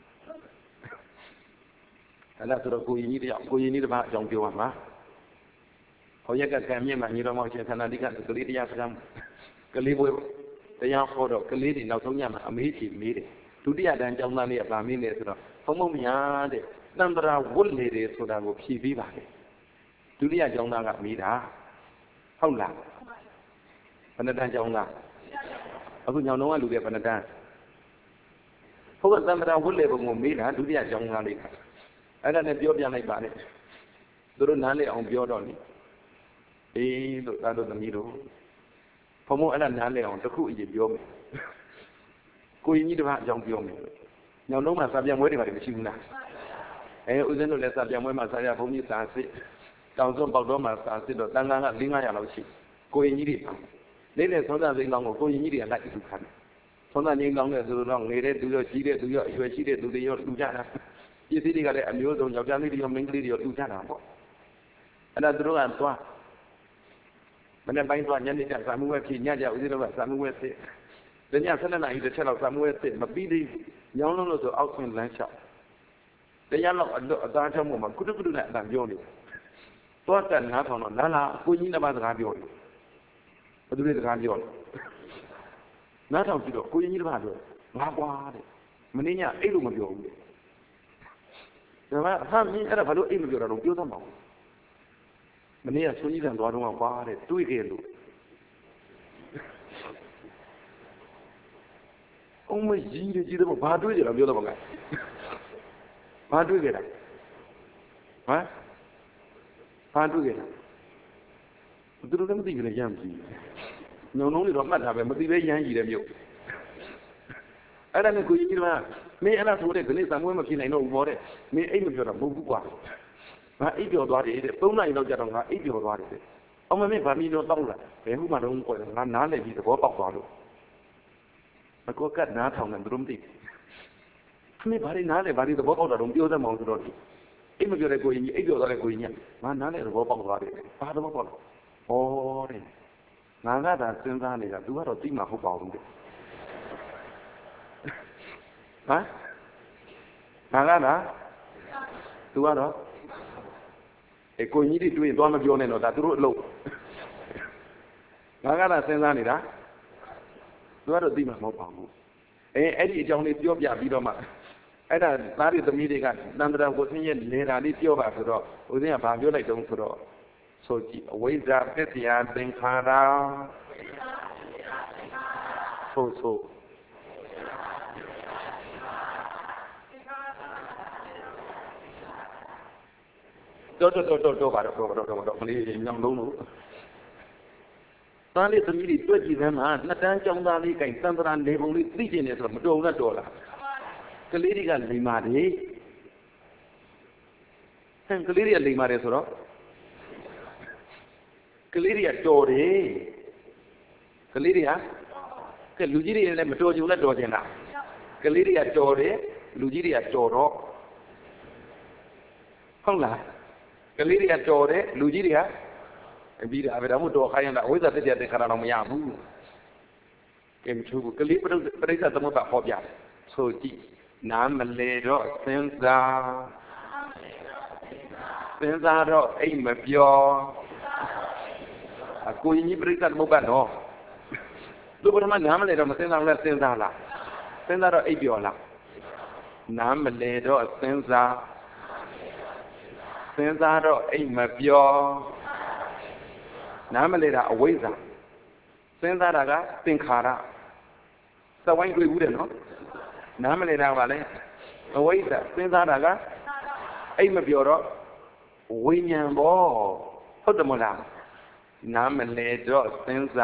အဲ့ဒါဆိုတော့ကိုရင်ကြီးတစ်ယောက်ဘာအကြောင်းပြောရမှာဟောရက်ကကံမြင့်မှညီတော်မောင်ရှင်သန္တာတိကကလေးတရားစကားကလေးပွဲတရားဟောတော့ကလေးတွေနောက်ဆုံးညမှာအမေးချီမေးတယ်ဒုတိယတန်းကျောင်းသားလေးကဗာမင်းနေဆိုတော့ဘုံဘုံမညာတဲ့တန်တရာဝတ်လေတယ်ဆိုတာကိုဖြေပေးပါလေဒုတိယကျောင်းသားကမေးတာဟုတ်လားဘယ်နှတန်းကျောင်းသားအခုညောင်လုံးကလူတွေဘယ်နှတန်းဟုတ်ကဲ့တန်တရာဝတ်လေဘုံကိုမေးတာဒုတိယကျောင်းသားလေးကအဲ့ဒါနဲ့ပြောပြလိုက်ပါလေသူတို့နားလေအောင်ပြောတော့လေအေးလို့သားတို့သမီးတို့ဘုံဘုံအဲ့ဒါနားလေအောင်တစ်ခုအရင်ပြောမယ်ကိုရင်ကြီးတစ်ပါးအကြောင်းပြောမယ်ညောင်လုံးမှာစာပြန်ပွဲတွေမရှိဘူးလားဦးဇင်းတို့လည်းစာပြန်ပွဲမှာစာရဘုန်းကြီးစာစစ်တောင်စွန်းပေါက်တော်မှာစာစစ်တော့တန်ခါက400-500လောက်ရှိကိုရင်ကြီးတွေနေ့နဲ့သောတာစိန်လောင်းကိုကိုရင်ကြီးတွေကလိုက်ယူခံတယ်သောတာငိမ့်လောင်းတဲ့သူတို့တော့ငနေတဲ့သူရောကြီးတဲ့သူရောအရွယ်ရှိတဲ့သူတွေရောလူကြတာပစ္စည်းတွေကလည်းအမျိုးစုံယောက်ျားလေးတွေရောမိန်းကလေးတွေရောလူကြတာပေါ့အဲ့ဒါသူတို့ကသွားမနေ့ပိုင်းသွားညနေကျစာမှုဝဲဖြစ်ညကြဦးဇင်းတို့ကစာမှုဝဲစစ်ည7 နာရီတစ်ချက်လောက်စာမှုဝဲစစ်မပြီးသေးညောင်းလုံးလို့ဆိုအောက်ဆင်းလမ်းလျှောက်တရားလောက်အသားချောင်းပေါ်မှာကုတုကုတုနဲ့အတန်ပြောနေသွားတက်9000တော့လာကိုကြီးနှစ်ပါးစကားပြောတယ်ဘယ်သူတွေစကားပြောလဲ9000ကြည့်တော့ကိုကြီးနှစ်ပါးပြောငါကွာတဲ့မင်းညအဲ့လိုမပြောဘူးတဲ့ဒါမှဟာမင်းအဲ့ဒါဘာလို့အိတ်မပြောတာတော့ပြောသမှာမနေ့ကဆွေးကြီးတန်သွားတော့ကွာတဲ့တွေးခဲ့လို့အုံးမကြီးတယ်ဘာတွေးကြတာပြောတော့မလားဘာတွေးကြတာဘာတွေးကြတာသူတို့လည်းမသိကြနဲ့ရမ်းကြည့်ညုံလုံးတွေတော့မှတ်တာပဲမသိပဲရမ်းကြည့်တယ်မြို့အဲ့ဒါနဲ့ကိုကြီးကမင်းအဲ့ဒါဆိုတဲ့ဒီနေ့သံမွေးမဖြစ်နိုင်တော့ဘူးပေါ့တဲ့မင်းအိတ်မပြောတာမဟုတ်ဘူးကွာငါအိတ်ပြောသွားတယ်တဲ့3 နာရီလောက်ကြာတော့ငါအိတ်ပြောသွားတယ်တဲ့အောင်မင်းဗာမီတော့တောက်လာဘယ်မှမတော့ကွာငါနားလည်ပြီးသဘောပေါက်သွားလို့မကောကတ်နားထောင်တယ်သူတို့မသိဘူးမင်းဗားနားလေဗားသဘောပေါက်တာတော့ပြောသမောင်ဆိုတော့အိတ်မပြောတဲ့ကိုကြီးအိတ်ပြောသွားတဲ့ကိုကြီးငါနားလေသဘောပေါက်သွားတယ်ဘာသဘောပေါက်လဲဟောတဲ့ငါကသာစဉ်းစားနေတာ तू ကတော့သိမှာဟုတ်ပါဘူးတဲ့ဟမ်ငါကသာ तू ကတော့ကိုကြီးတွေတွေ့ရင်သွားမပြောနဲ့တော့ဒါသူတို့အလုပ်ငါကသာစဉ်းစားနေတာ तू ကတော့သိမှာမဟုတ်ပါဘူးအဲ့ဒီအကြောင်းလေးပြောပြပြီးတော့မှအဲ့ဒါသားတွေသမီးတွေကတန်တရာကိုဆင်းရဲနေတာလေးပြောပါဆိုတော့ဦးဇင်းကဘာပြောလိုက်တုံးဆိုတော့ဆိုကြည့်အဝိဇ္ဇာပစ္စယသင်္ခါရဆိုတော့ပါတော့မလေးညောင်လုံးလို့သားလေးသမီးတွေတွေ့ကြည့်တယ်မှာနှစ်တန်းကျောင်းသားလေးကိုင်တန်တရာနေပုံလေးသိကျင်နေဆိုတော့မတော်ဘူးလားတော်လားကလေးတွေကလိမ်ပါတယ်ကလေးတွေကလိမ်ပါတယ်ဆိုတော့ကလေးတွေကတော်တယ်ကလေးတွေကလူကြီးတွေလည်းမတော်ကြဘူးလားတော်ကျင်တာကလေးတွေကတော်တယ်လူကြီးတွေကတော်တော့ဟုတ်လားကလေးတွေကတော်တယ်လူကြီးတွေကပြီးတာပဲဒါမှမဟုတ်တော်ခိုင်းရတာအဝိဇ္ဇာတက်တဲ့ခါတော့မရဘူးကဲမထူးဘူးကလေးပရိစ္ဆသမုပ္ပါဟောပြတယ်ဆိုကြည့်နားမလဲတော့စဉ်းစားတော့အိမ်မပြောအကိုကြီးပြိဿသမုပ္ပါတော့သူပထမနားမလဲတော့မစဉ်းစားဘူးလားစဉ်းစားလားစဉ်းစားတော့အိပ်ပြောလားနားမလဲတော့စဉ်းစားတော့အိမ်မပြောနားမလဲတာအဝိဇ္ဇာစဉ်းစားတာကသင်္ခါရသဝိုင်းတွေ့ဘူးတယ်နော်နားမလဲတာကလည်းအဝိဇ္ဇာစဉ်းစားတာကအိမ်မပြောတော့ဝိညာဉ်ဘောဟုတ်တယ်မလားနားမလဲတော့စဉ်း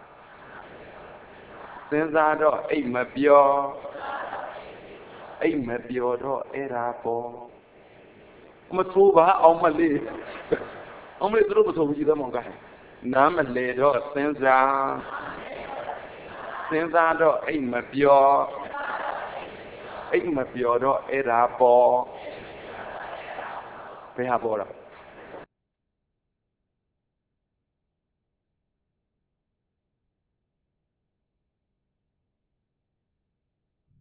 စားတော့အိတ်မပြောအိတ်မပြောတော့အဲ့ဒါပေါ်မဆိုးပါအောင်မလေးသူတို့မဆိုးဘူးကြီးသမောင်ကနားမလဲတော့စဉ်းစားတော့အိတ်မပြောတော့အဲ့ဒါပေါ်ဘယ်ဟာပေါ်တော့